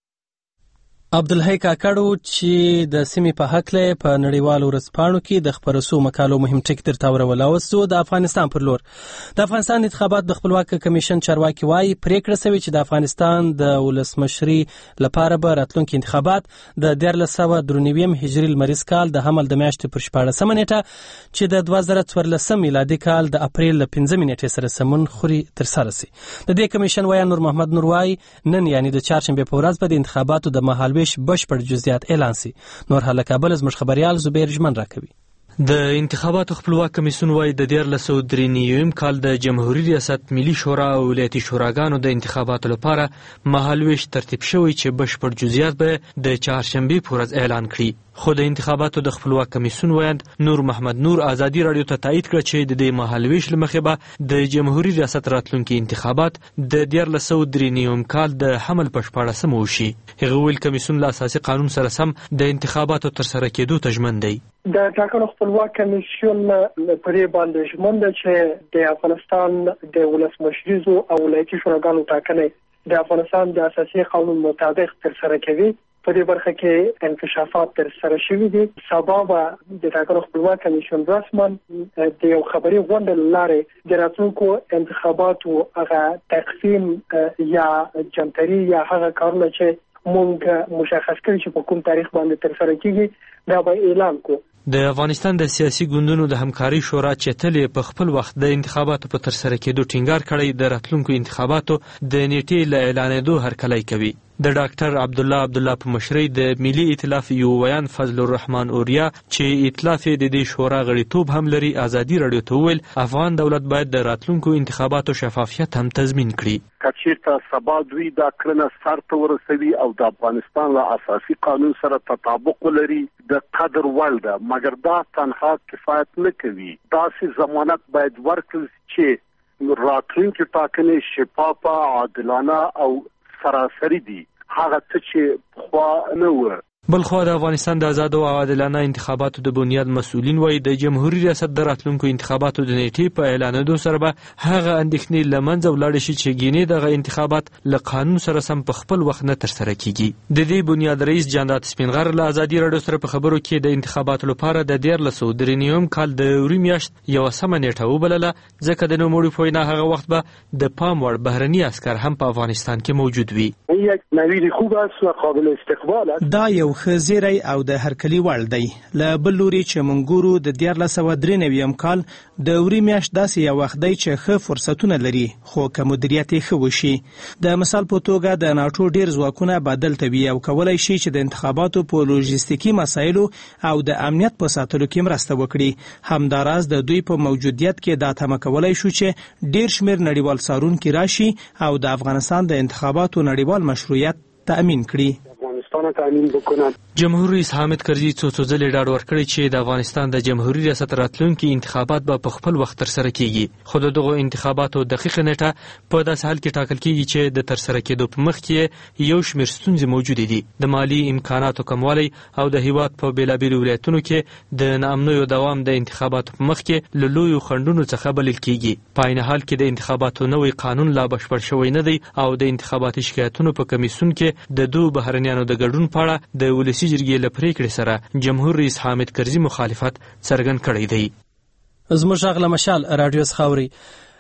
عبدالحی کاکړو چې د سیمې په حق له په نړیوالو ورځپاڼو کې د خبرسو مقالو مهم ټکی تر تاوره ولاوسو. د افغانستان پر لور د افغانستان انتخابات د خپلواک کمیشن چارواکي وایي پریکړه شوې چې د افغانستان د ولسمشري لپاره به راتلونکي انتخابات د دیارلس سوه درې نوي هجري لمریز کال د حمل د میاشتې پر شپاړسمه نیټه چې د دوه زره څوارلسم میلادي کال د اپریل له پنځمې نیټې سره سمون خوري ترسره شي. د دې کمیشن وایي نور محمد نور وایي نن یعنی د چهارشنبه په ورځ به د انتخاباتو د مهال بشپړ جزئیات اعلان سي. نور حاله کابل زموږ خبريال زبیر جمن راکوي. د انتخاباتو خپلواک کمیسیون وايي د دیارلس سوه درې نوي کال د جمهوریت ریاست ملي شورا او ولایتي شوراګانو د انتخاباتو لپاره مهالويش ترتیب شوی چې بشپړ جزئیات به د چهارشنبه په ورځ اعلان کړي. خو د انتخاباتو د خپلواک کمیسیون وایند نور محمد نور ازادي رادیو ته تایید کړ چې د دې مهالويش لمخې به د جمهوریت ریاست راتلونکي انتخابات د دیارلس سوه درې نوي کال د حمل په شپاړسمه وشي. هغه ویل کمیسیون له اساسي قانون سره سم د انتخاباتو تر سره کېدو ته ژمن دی. د ټاکنو خپلواک کمیسیون پرې باندې ژمن دی چې د افغانستان د ولسمشریزو او ولایتي شوراګانو ټاکنې د افغانستان د اساسي قانون مطابق تر سره کوي. په دې برخه کې انکشافات تر سره شوي دي. سبا به د ټاکنو خپلواک کمیسیون رسما د یو خبري غونډې لارې د راتلونکو انتخاباتو هغه تقسیم یا جمتري یا هغه کارونه چې مونږ مشخص کړی چې په کوم تاریخ باندې تر سره کیږي دا به اعلان کو. د افغانستان د سیاسي ګوندونو د همکاري شورا چې تل په خپل وخت د انتخاباتو په ترسره کېدو ټینګار کړی د راتلونکو انتخاباتو د نیټې له اعلانېدو هرکلی کوي. د ډاکټر عبدالله عبدالله په مشرۍ د ملي ائتلاف یو ویان فضل الرحمن اوریا چې ائتلاف د دې شورا غړیتوب هم لري ازادي راډیو ته وویل افغان دولت باید د راتلونکو انتخاباتو شفافیت هم تضمین کړي. که چېرته سبا دوی دا کړنه سر ته ورسوي او د افغانستان له اساسي قانون سره تطابق ولري د قدر وړ ده، مګر دا تنها کفایت نه کوي. داسې ضمانت باید ورکړل چې راتلونکي ټاکنې شفافه، عادلانه او سراسری دي، هغه څه چې پخوا نه و. بلخوا د افغانستان د آزادو او عادلانه انتخاباتو د بنیاد مسؤلین وایي د جمهوریت ریاست د راتلونکو انتخاباتو د نیټې په اعلانېدو سره به هغه اندېښنې له منځه ولاړې شي چې ګینې دغه انتخابات له قانون سره سم په خپل وخت نه ترسره کیږي. د دې بنیاد رئیس جانداد سپینغر له ازادي راډیو سره په خبرو کې د انتخاباتو لپاره د دیارلس سوه درې نویم کال د وری میاشت یوه سمه نیټه وبلله، ځکه د نوموړي په وینا هغه وخت به د پام وړ بهرني عسکر هم په افغانستان کې موجود وي. دا یو ښه زیری او د هرکلي وړ دی. له بل لوري چې موږ ګورو د دیارلس سوه درې نویم کال د وری میاشت داسې یو وخت دی چې ښه فرصتونه لري، خو که مدیریت یې ښه وشي. د مثال په توګه د ناټو ډیر ځواکونه به دلته وي او کولی شي چې د انتخاباتو په لوژیستیکي مسایلو او د امنیت په ساتلو کې مرسته وکړي. همداراز د دوی په موجودیت کې دا تمه کولی شو چې ډیر شمیر نړیوال څارونکي راشي او د افغانستان د انتخاباتو نړیوال مشروعیت تأمین کړي. جمهور رئیس حامد کرزي څو څو ځلې ډاډ ورکړی چې د افغانستان د جمهوریت ریاست راتلونکي انتخابات به په خپل وخت ترسره کیږي، خو د دغو انتخاباتو دقیقه نیټه په داسې حال کې ټاکل کیږي چې د ترسره کېدو په مخ کې یو شمېر ستونزې موجودې دي. د مالي امکاناتو کموالی او د هیواد په بېلابېلو ولایتونو کې د ناامنیو دوام د انتخاباتو په مخ کې له لویو خنډونو څخه بلل کیږي. په عین حال کې د انتخاباتو نوی قانون لا بشپړ شوی نه دی او د انتخاباتي شکایتونو په کمیسیون کې د دوه بهرنیانو د ګډون په اړه د ولسي جرګې له پریکړې سره جمهور رئیس حامد کرزي مخالفت څرګند کړی دی. زموږ غږ له مشال راډیو څخه اوري.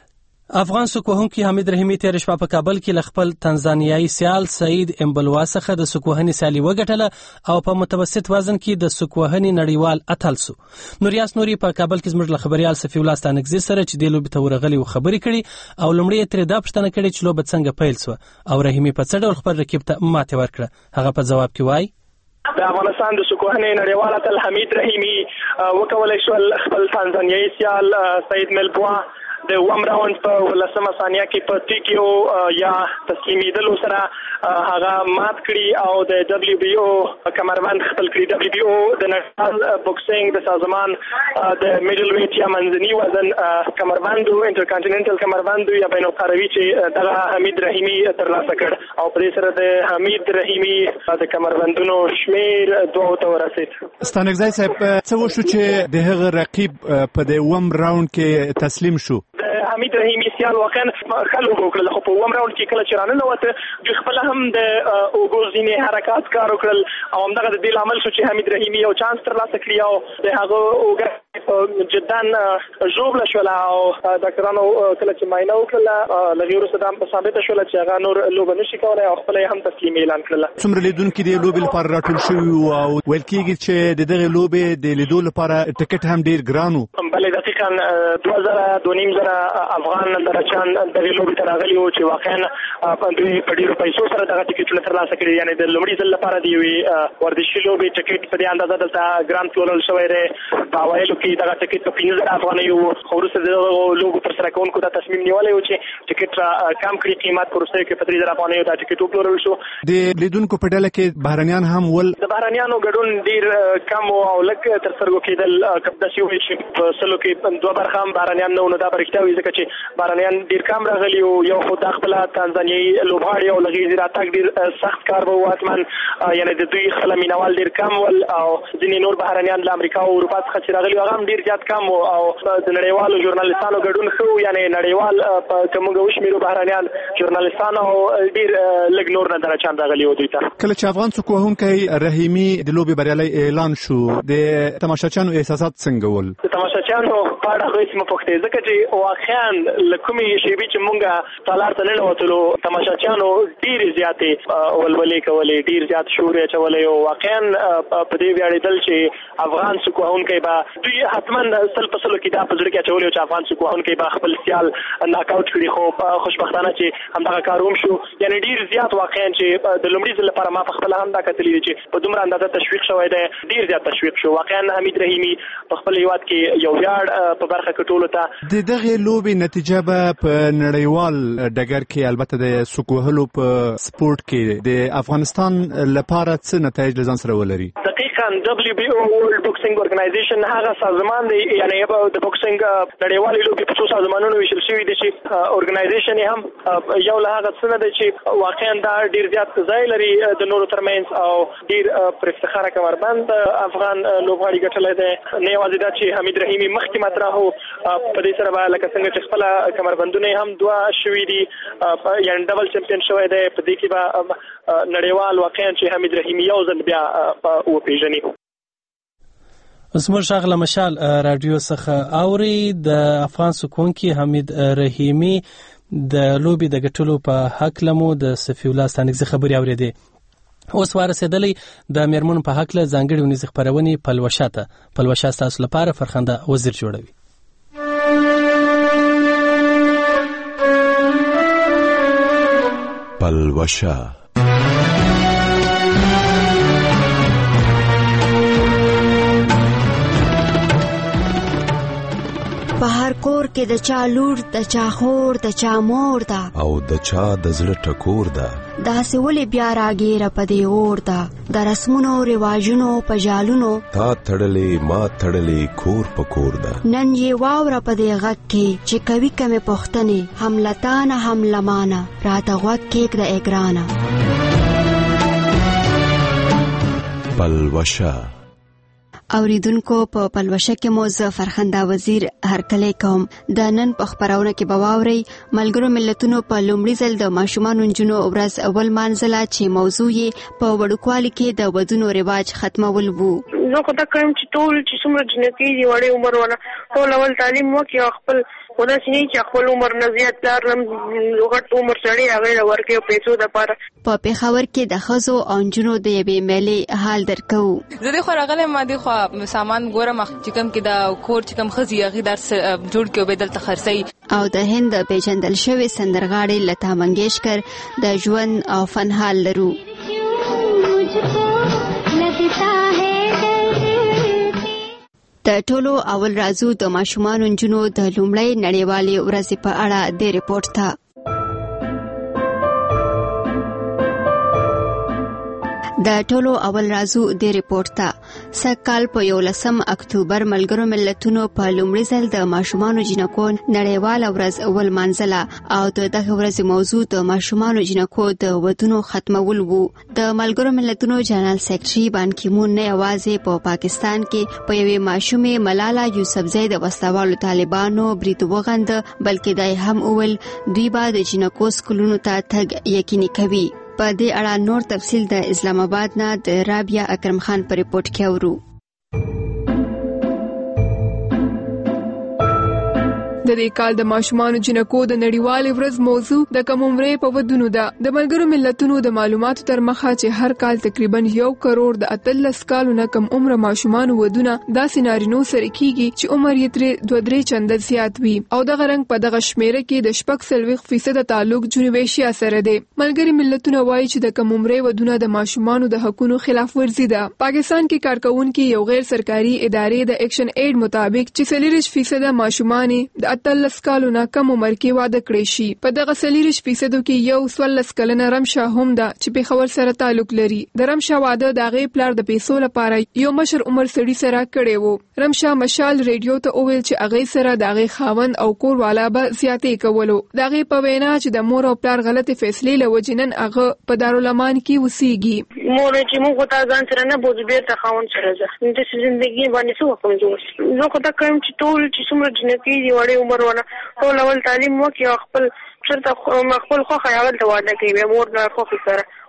افغان سکوهونکي حمید رحیمي تېره شپه په کابل کې له خپل تنزانیایي سیال سعید امبلوا څخه د سکوهنې سیالي وګټله او په متوسط وزن کې د سکوهنې نړیوال اتل سو. نوریاس نوري په کابل کې زموږ له خبريال صفي الله ستانکزي سره چې د لوبې ته ورغلي و خبرې کړي او لومړی ترې دا پوښتنه کړې چې لوبه څنګه پیل سوه او رحیمي په څه ډول خپل رقیب ته ماتې ورکړه. هغه په جواب کې وایي د افغانستان د سکوهنې نړیوال اتل حمید رحیمي وکولای شول خپل تنزانیایي سیال سعید ملبوا د وم راوند په ولسمه ثانیه کې په ټیکیو یا تسلیمیدلو سره هغه مات کړي او د دبليو بي او کمربند خپل کړي. دبليو بي او د نړیوال بوکسینګ د سازمان د میډل ویټ یا منځني وزن کمربند او انټرکانټیننټل کمربند یا بین القهروي چې دغه حمید رحیمي ترلاسه کړ او په سره د حمید رحیمي د کمربندونو شمیر دوه ته ورسید. ستانکزی صاحب څه وشو چې د هغه رقیب په د وم راوند کې تسلیم شو؟ حمید رحیمي سیال واقعا خلو وکړل، خو په وم راوند کې کله چې رانه وته دوی خپل هم د اوګو ځینې حرکات کار وکړل او همدغه د دې لامل شو چې حمید رحیمي یو چانس ترلاسه کړي او د هغه اوګه جدان ژوبله شوله او ډاکټرانو کله چې معاینه وکړله له وروسته دا هم ثابته شوله چې هغه نور لوبه نشي کولی او خپله یې هم تسلیم اعلان کړله. څومره لیدونکي د لوبې لپاره راټول شوي او ویل کېږي چې د دغې لوبې د لیدو لپاره ټکټ هم ډېر ګران و؟ بلې دقیقا دوه زره دوه نیم زره افغان درچان دغې لوبې ته راغلي وو چې واقعا دوی په ډېرو پیسو سره دغه ټکټونه ترلاسه کړي. یعنې د لومړي ځل لپاره د یوې ورزشي لوبې ټکټ په دې اندازه دلته ګران پلورل شوی دی. په اوایلو کې دغه ټکټ په پنځه زره افغانۍ وو، خو وروسته د دغو لوبو ترسره کوونکو دا تصمیم نیولی و چې ټکټ را کم کړي، قیمت په وروستیو کې په درې زره افغانیو دا ټکټ وپلورل شو. د لیدونکو په ډله کې بهرنیان هم ول؟ د بهرنیانو ګډون ډېر کم و او لږ تر سترګو کېدل. داسې ووایي چې په سلو کې دوه برخه هم بهرنیان نه وو، نو دا به رښتیا وي ځکه چې بهرنیان ډېر کم راغلي وو. یو خو دا خپله تنزانیایي لوبغاړي او له غېږې راتګ ډېر سخت کار به و حتما، یعنې د دوی خپله مینوال ډېر کم ول او ځینې نور بهرنیان له امریکا او اروپا څخه چې راغلي هغه هم ډېر زیات کم و او د نړیوالو ژورنالستانو ګډون ښه و. یعنې نړیوال که موږ وشمېرو بهرنیان ژورنالستان او ډېر لږ نور نه درچان راغلي وو دوی ته. کله چې افغان سکوهونکی رحیمي د لوبې بریالی اعلان شو د تماشاچیانو احساسات څنګه ول؟ د تماشاچیانو په اړه خو هېڅ مه پوښتئ ځکه چې واقعا له کومې شیبې چې مونږه تالار ته ننوتلو تماشاچیانو ډېرې زیاتې ولولې کولې، ډېر زیات شور یې اچولی او واقعا په دې ویاړېدل چې افغان سوک وهونکی به دوی حتما سل په سلو کې دا په زړه کې اچولی چې افغان سوک وهونکی به خپل سیال ناک آوټ کړي، خو خوشبختانه چې همدغه کار هم شو. یعنې ډېر زیات واقعا چې د لومړي ځل لپاره ما په خپله هم دا کتلي دي چې په دومره اندازه تشویق شوی دی، ډېر زیات تشویق شو. واقعا حمید رحیمي په خپل هېواد کې یو ویاړ په برخه کې ټولو ته. د دغې لوبې نتیجه به په نړیوال ډګر کې البته د سوک وهلو په سپورټ کې د افغانستان لپاره څه نتایج له ځان سره ولري؟ دقیقاً دبلیو بی او ورلد بوکسینګ ارګنایزیشن هغه سازمان دی، یعنی د بوکسینګ نړیوالې لوبې په څو سازمانونو ویشل شوي دي چې ارګنایزیشن یې هم یو له هغه څه نه دی چې واقعا دا ډېر زیات ځای لري د نورو ترمنځ او ډېر پر افتخاره کمربند افغان لوبغاړي ګټلی دی. نه یوازې دا چې حمید رحیمي مخکې مطرح و، په دې سره به لکه څنګه چې خپله کمربندونه هم دوه شوي دي، یعنې ډبل چمپین شوی دی. په دې کې به نړیوال واقعا چې حمید رحیمي یو ځل بیا وپېژني. زموږ غږ له مشال راډیو څخه اوري. د افغان سکونکي حمید رحیمي د لوبې د ګټلو په هکله مو د صفي الله ستانکزي خبرې اورېدې. اوس ورسېدلی د میرمنو په هکله ځانګړې ونیزې خپرونې پلوشه ته. پلوشه ستاسو لپاره فرخنده وزیر جوړوي. پلوشه په هر کور کې د چا لور، د چا خور، د چا مور ده او د چا د زړه ټکور ده. داسې ولې بیا راګیره په دې اور ده د رسمونو رواجونو په جالونو تا تړلې ما تړلې کور په کور ده. نن یې واوره په دې غږ کې چې کوي کمې پوښتنې هم لتانه هم لمانه راته غوږ کېږده ای ګرانه. پلوشه اوریدونکو په پلوشه کې مو زه فرخنده وزیر هرکلی کوم. د نن په خپرونه کې به واورئ ملګرو ملتونو په لومړي ځل د ماشومانو نجونو ورځ اول مانځله چې موضوع یې په وړوکوالي کې د ودونو رواج ختمول وو. زه خو دا کوم چې ټول چې څومره جنکۍ دي وړې عمر ونه ټول اول تعلیم وکړي او خپل خو داسې نه چې خپل عمر نه زیات پلار هم غټ عمر سړی هغې له ورکړي او پیسو دپاره. په پېښور کې د ښځو او نجونو د یوې میلې حال درکوو. زه دې خوا راغلی ما دې خوا سامان ګورم چې کوم کې دا کور چې کوم ښځې هغې درس جوړ کړي او بیا دلته خرڅوي. او د هند د پېژندل شوې سندرغاړې لتا منګیشکر د ژوند او فن حال لرو. د ټولو اول راځو د ماشومانو نجونو د لومړۍ نړیوالې ورځې په اړه د ریپورت ته. د ټولو اول راځو د ریپورت ته سږکال په یولسم اکتوبر ملګرو ملتونو په لومړي ځل د ماشومانو جنکو نړیواله ورځ اول مانځله او د دغه ورځې موضوع د ماشومانو جنکو د ودونو ختمول وو. د ملګرو ملتونو جنرال سیکرټري بان کی مون نه یوازې په پاکستان کې په یوې ماشومې ملاله یوسفزۍ د وسلوالو طالبانو برید وغنده بلکې دا هم اول دوی به د جنکو سکولونو ته تګ یقیني کوي. په دې اړه نور تفصیل د اسلام آباد نه د رابعه اکرم خان په ریپورت کې اورو. د دې کال د ماشومانو جنکو د نړیوالې ورځ موضوع د کم عمرۍ په ودونو ده. د ملګرو ملتونو د معلوماتو تر مخه چې هر کال تقریبا یو کروڑ د اتلس کالو نه کم عمره ماشومانو ودونه داسې نارینو سره کیږي چې عمر یې ترې دوه درې چنده زیات وي او دغه رنګ په دغه شمیره کې د شپږ څلوېښت فیصده تعلق جنوبیشیا سره دی. ملګري ملتونه وایي چې د کم عمرۍ ودونه د ماشومانو د حقونو خلاف ورزي ده. پاکستان کې کارکونکي یو غیر سرکاري ادارې د اکشن ایډ مطابق چې څلوېښت فیصده ماشومان د اتلس کالو نه کم عمر کې واده کړی شي. په دغه څلوېښت فیصدو کې یو څوارلس کلنه رمشه هم ده چې پېښور سره تعلق لري. د رمشه واده د هغې پلار د پیسو لپاره یو مشر عمر سړي سره کړی وو. رمشه مشال ریډیو ته وویل چې هغې سره د هغې خاوند او کور والا به زیاتې کولو. د هغې په وینا چې د مور او پلار غلطې فیصلې له وجې نن هغه په دارالامان کې اوسېږي. مور چې موږ ته ځان سره نه بوځو بېرته خاوند سره ځه. داسې زندګي باندې څه وکړم زه زه خو دا کوم چې ټول چې څومره جنکۍ دي وړې عمر ونه ټول اول تعلیم وکړي او خپل چېرته خپل خوښه هغلته واده کوي بیا مور نه خوښې سره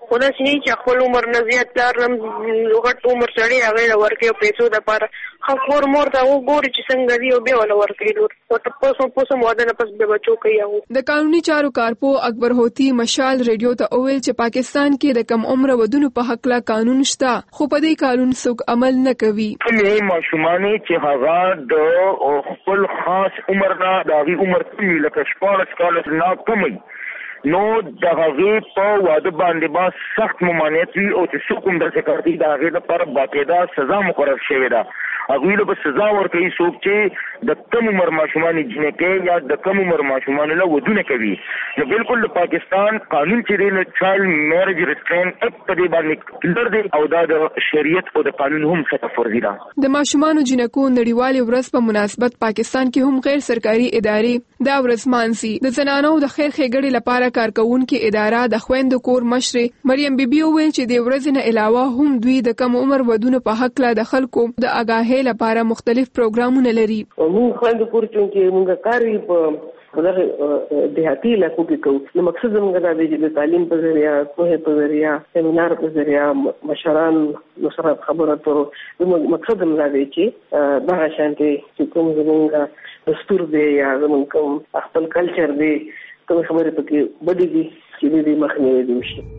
خدا سینې چې خپل عمر نه زیات لار نم غټ عمر سړی هغه ورکې پیسو د پاره خور مور ته وګوري چې څنګه دی او به ول ورکې ډور او تاسو په سم واده نه پس به بچو کوي. د قانوني چارو کارپو اکبر هوتی مشال ریډیو ته وویل چې پاکستان کې د کم عمر ودونو په حق لا قانون شته خو په دې قانون څوک عمل نه کوي. کومې ماشومان چې هغه د خپل خاص عمر نه د هغه عمر کې لکه شپږ کال نه کمي نو د هغه په واده باندې با سخت ممانعت وي او چې څوک هم د سکرتي د هغه لپاره باقاعده سزا مقرر شوې ده. هغه له سزا ورکوي څوک چې د کم عمر ماشومان جنکې یا د کم عمر ماشومان له ودونه کوي. نو بالکل د پاکستان قانون چې دی نو چایلډ میریج ریسټرین اکټ په دې باندې کلر دی او دا د شریعت او د قانون هم څخه فرضي ده. د ماشومان جنکو نړیوال ورځ په مناسبت پاکستان کې هم غیر سرکاري ادارې دا ورځ مانسي. د زنانو د خیر ښېګړې لپاره کارکونکو اداره د خويندو کور مشر مریم بیبي وویل چې د ورځې نه علاوه هم دوی د کم عمر ودونو په حق لا د خلکو د آگاهۍ لپاره مختلف پروګرامونه لري. موږ خويندو کور چې موږ کاری په دغه دیهاتي علاقو کې کوو. نو مقصد زموږ دا دی چې د تعلیم په ذریعہ پوهه په ذریعہ سیمینار په ذریعہ مشران سره خبرو اترو مقصد هم دا دی چې دا شانتي چې کوم زموږ دستور دی یا زموږ کوم خپل کلچر دی کوم خبرې پکې بدې دي چې دې مخنیوي دي شي.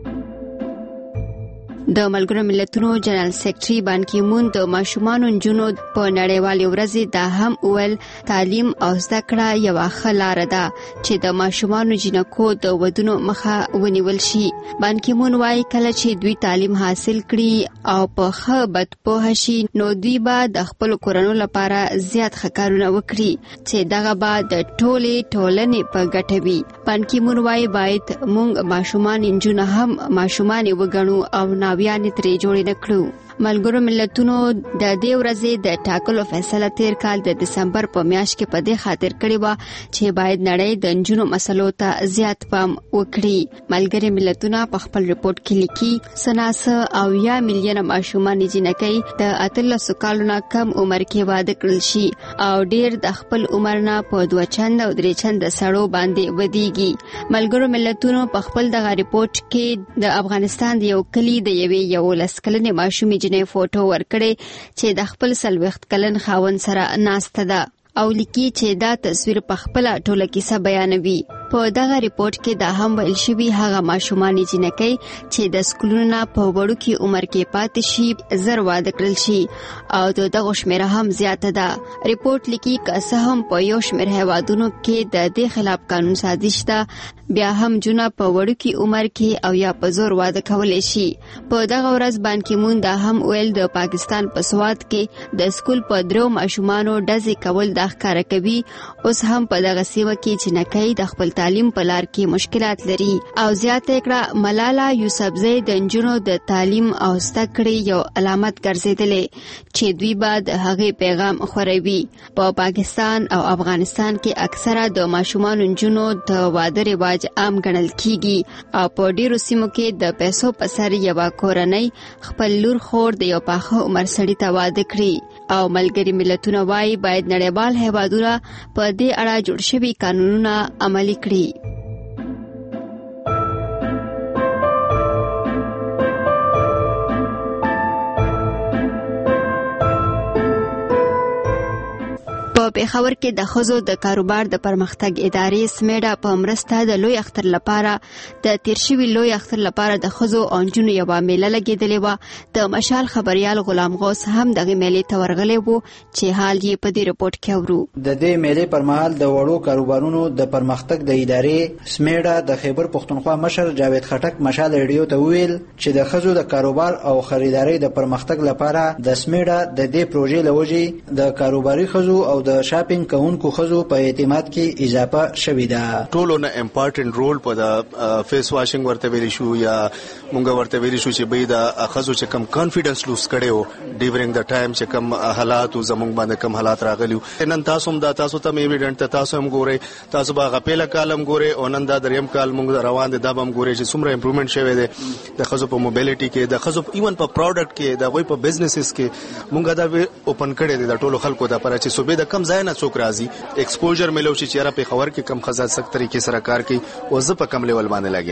د ملګرو ملتونو جنرال سیکریټري بان کی مون د ماشومان جنو په نړیوالې ورځ د هم اول تعلیم او زده کړه یو ښه لار ده چې د ماشومان جنکو د ودونو مخه ونیول شي. بان کی مون وايي کله چې دوی تعلیم حاصل کړي او په ښه بد پوه شي نو دوی به د خپل کورنۍ لپاره زیات ښه کارونه وکړي چې دغه به د ټولې ټولنې په ګټه وي. بان کی مون وايي باید موږ ماشومان جنونه هم ماشومان وګڼو او ناویان ترې جوړ نه کړو. ملګرو ملتونو د دې ورځې د ټاکلو فیصله تیر کال د دسمبر په میاشت کې په دې خاطر کړې و چې باید نړۍ د نجونو مسلو ته زیات پام وکړي. ملګري ملتونه په خپل رپورت کې لیکي سناسه او یا میلیونه ماشومان جنکۍ د اتلس کالو نه کم عمر کې واده کړل شي او ډیر د خپل عمر نه په دوه چند او درې چند سړو باندې ودیږي. ملګرو ملتونو په خپل دغه رپورت کې د افغانستان د یو کلی د یوې یولس کلنې ماشومې جنې فوټو ورکړې چې د خپل څلوېښت کلن خاوند سره ناسته ده او لیکي چې دا تصویر په خپل ټوله کیسه بیانوي. په دغه ریپورت کې دا هم ویل شوی هغه ماشومان جنکۍ چې د سکولونو په وړوکي عمر کې پاتې شي زر واده کړل شي او دغه شمیره هم زیاته ده. ریپورت لیکي که څه هم په یو شمېر هیوادونو کې د دې خلاف قانون سازش ده بیا هم جونه په وړوکي عمر کې او یا په زور واده کولای شي. په دغه ورځ بان کی مون دا هم ویل د پاکستان په سواد کې د سکول په درو ماشومانو ډزې کول د ښکاره کوي. اوس هم په دغه سیمه کې جنکۍ د خپل تعلیم په لار کې مشکلات لري او زیاته کړه ملاله یوسفزۍ د نجونو د تعلیم او زده کړې یو علامت ګرځېدلې چې دوی به د هغې پیغام خوروي. په پاکستان او افغانستان کې اکثره د ماشومان نجونو د واده رواج عام ګڼل کیږي او په ډیرو سیمو کې د پیسو په سر یو کورنۍ خپل لور خور د یو پاخه عمر سړي ته واده کړي او ملګري ملتونه وايي باید نړیوال هیوادونه په دې اړه جوړ شوي قانونونه عملي کړي. په پیښور کې د ښځو د کاروبار د پرمختګ ادارې سمیډا په مرسته د لوی اختر لپاره د تیر شوي لوی اختر لپاره د ښځو او نجونو یوه میله لګېدلې وه. د مشال خبریال غلام غوث هم دغې میلې ته ورغلی و چې حال یې په دې رپورټ کې اورو. د دې میلې پر مهال د وړو کاروبارونو د پرمختګ د ادارې سمیډا د خیبر پښتونخوا مشر جاوید خټک مشال ریډیو ته وویل چې د ښځو د کاروبار او خریدارۍ د پرمختګ لپاره د سمیډا د دې پروژې له وجې د کاروباري ښځو او د شاپینګ کوونکو ښځو په اعتماد کې اضافه شوې ده. ټولو نه امپورټنت رول په د فیس واشینګ ورته ویل شو یا مونږ ورته ویل شو چې به د ښځو چې کم کانفیډنس لوس کړي وو ډیورینګ د ټایم چې کم حالات او زمونږ باندې کم حالات راغلي نن تاسو هم دا تاسو ته ایویډنت تاسو هم ګورئ تاسو به غپېله کالم ګورئ او نن دا دریم کال مونږ روان دي دا به هم ګورئ چې څومره امپروومنت شوی دی د ښځو په موبیلیټي کې د ښځو ایون په پروډکټ کې د غوي په بزنسز کې مونږ دا اوپن کړی دی د ټولو خلکو د لپاره چې صوبې د کم ځای نه څوک راځي ایکسپوژر ملو چې چیرې په خبر کې کم خزات سخت طریقې سره کار کوي او زه په کم لیول باندې لګي.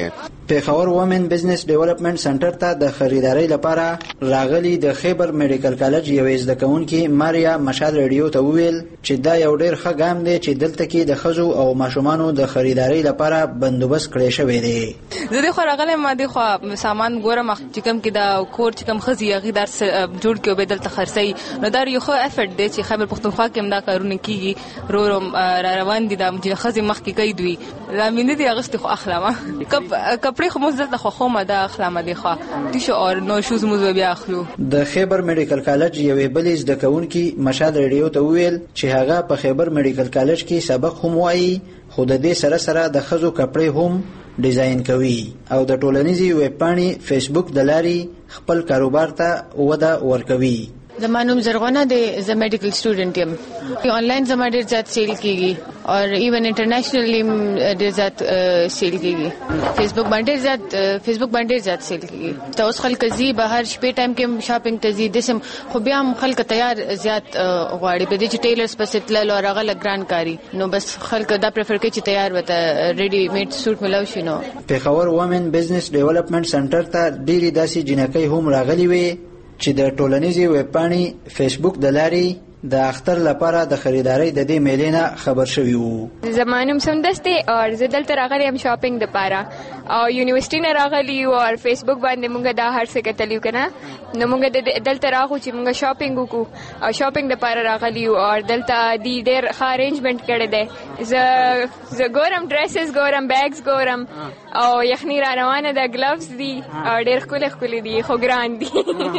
پیښور وومن بزنس ډیولپمنٹ سنټر ته د خریدارۍ لپاره راغلي د خیبر میډیکل کالج یوې زده کوونکې ماریا مشال رادیو ته وویل چې دا یو ډېر ښه ګام دی چې دلته کې د ښځو او ماشومانو د خریدارۍ لپاره بندوبست کړی شوی دی. زه د خو راغلم ما د خو سامان ګورم چې کوم کې دا کور چې کوم ښځې هغې در جوړ کړي او بیا دلته خرڅوي، نو دا یو ښه افرټ دی چې خیبر پښتونخوا کې هم دا کارونه کېږي. رو رو را روان دي دا چې ښځې مخکې کوي دوی دا مینې دي اغوستې خو اخلمه کپړې خو موږ دلته خوښومه دا اخلمه دی خوا ټیشو او نو شوز موږ بیا اخلو. د خیبر میډیکل کالج یوې بلې زده کوونکې مشال رادیو ته وویل چې هغه په خیبر میډیکل کالج کې سبق هم وایي، خو د دې سره سره د ښځو کپړې هم ډیزاین کوي او د ټولنیزې ویب پاڼې فیسبوک د لارې خپل کاروبار ته وده ورکوي. زما نوم زرغونه دی، زه میډیکل سټوډنټ یم. آنلاین زما ډېر زیات سیل کیږي او ایون انټرنیشنلی ډېر زیات سیل کیږي. فیسبوک باندې زیات فیسبوک باندې زیات سیل کیږي. ته اوس خلک زی بهر شپې ټایم کې شاپینګ ته زی دسم خو بیا هم خلک تیار زیات غواړي په دې چې ټیلرز پسې تلل او هغه لګران کاری، نو بس خلک دا پریفر کوي چې تیار وته ریډي میډ سوټ ملو شي. نو پیښور وومن بزنس ډیولپمنٹ سنټر ته ډېری داسې جنکۍ هم راغلي وي چې د ټولنیزې ویب پاڼې فیسبوک د لارې د اختر لپاره د خریدارۍ د دې میلې نه خبر شوي وو. زما نوم سندس دی او زه دلته راغلی یم شاپینګ دپاره او یونیورسټي نه راغلي یو او فیسبوک باندې مونږ دا هر څه کتلي یو که نه، نو مونږ دلته راغو چې مونږ شاپینګ وکړو او شاپینګ دپاره راغلي یو او دلته دی ډېر ښه ارینجمنټ کړی دی. زه زه ګورم ډریسز ګورم، بیګز ګورم او یخني را روانه ده، ګلوز دي او ډېر ښکلي ښکلي دي خو ګران دي.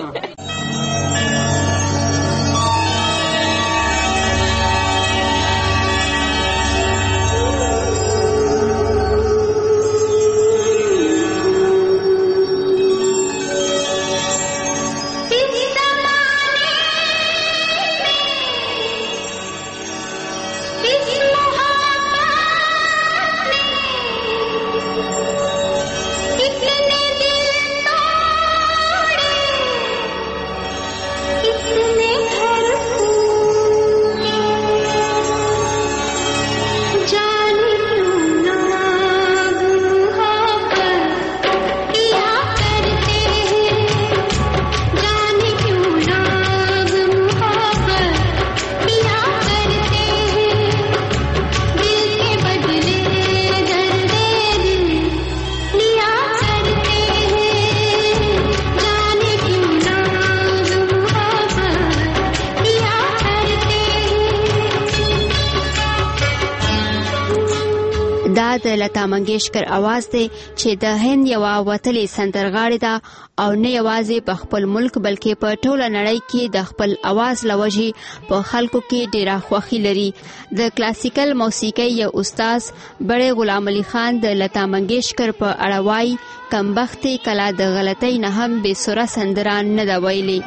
دا د لتا منګیشکر आवाज دی چې د هند یو وتلې سندرغاړې ده او نه یوازې په خپل ملک بلکې په ټوله نړۍ کې د خپل आवाज لوجې په خلکو کې ډیره خوښي لري. د کلاسیکل موسیقۍ یو استاد بڑے غلام علي خان د لتا منګیشکر په اړه وایي کمبختي کلا د غلطۍ نه هم بې سره سندران نه دا ویلي.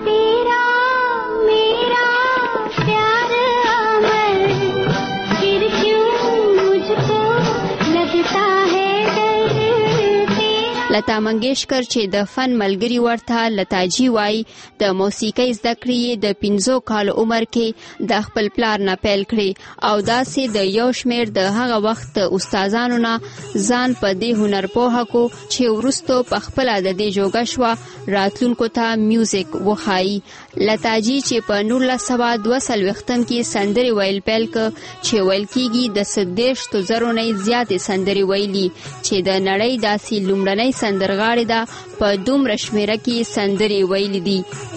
لتا منګیشکر چې د فن ملګری ورته لتاجی وای د موسیقۍ زده کړې د پنځو کال عمر کې د خپل پلار نه پیل کړي او داسې د یو شمیر د هغه وخت استادانو نه ځان په دې هنر پوهه کو چې ورستو په خپل د دې جوګه شو راتلونکو ته میوزیک وخایي. لتاجی چې په نولس سوه دوه څلوېښتم کې سندرې ویل پیل ک چې ویل کېږي د سدېرشتو زرو نه زیاتې سندرې ویلي چې د نړۍ داسې لومړنۍ سندرغاړې ده په دومره شمیره کې سندرې ویلي دي.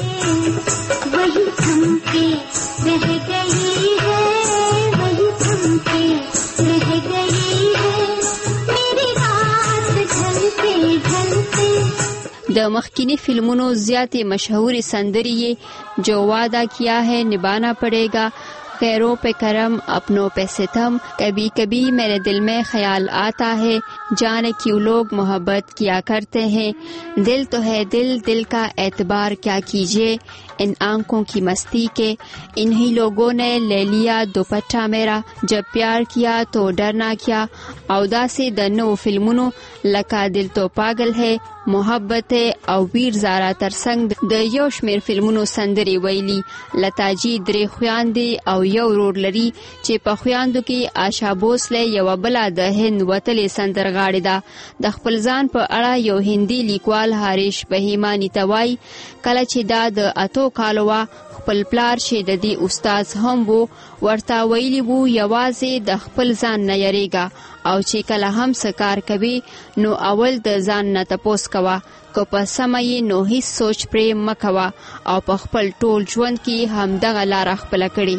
د مخکینی فلمونو زیاتې مشهوري سندرې یې جو وعدہ کیا ہے نبھانا پڑے گا، غیروں پہ کرم اپنوں پہ ستم، کبھی کبھی میرے دل میں خیال آتا ہے، جانے کیوں لوگ محبت کیا کرتے ہیں، دل تو ہے دل دل کا اعتبار کیا کیجیے، ان آنکھوں کی مستی کے انہی لوگوں نے لے لیا دوپٹہ میرا، جب پیار کیا تو ڈرنا کیا او داسې د نو فلمونو لکه دل تو پاگل ہے، محبت او ویر زارا ترڅنګ د یو شمیر فلمونو سندري ویلي. لتاجي درې خويندې او یو ورور لري چې په خويندو کې آشا بوسله یو بل د هند وتلې سندرغاړې ده. د خپل ځان په اړه یو هندي لیکوال هاریش بهیمانی توای کله چې دا د اتو کالو خپل پلار چې د دې استاد هم وو ورته ویلی وو یوازې د خپل ځان نه یریږه او چې کله هم سکار کوي نو اول د ځان نه تپوس کوه که په سمه یې نو هیڅ سوچ پرې مه کوه او په خپل ټول ژوند کې همدغه لاره خپله کړي.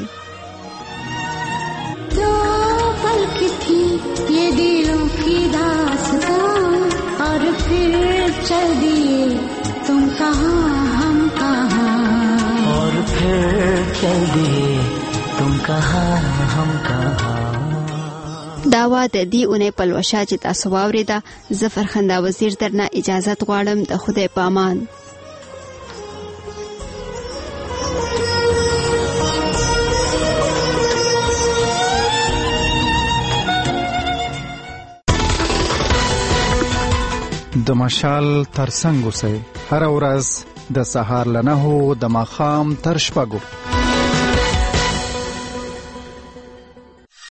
دو پل کی تھی یہ دلوں کی داستان اور پھر چل دیے تم کہاں ہم کہاں اور پھر چل دیے تم کہاں ہم کہاں. دا وا د دې اونۍ پلوشه چې تاسو واورېده. زه فرخنده وزیر درنه اجازت غواړم. د خدای په امان. د مشال ترڅنګ اوسئ هر ورځ د سهار له نهو د ماښام تر شپږو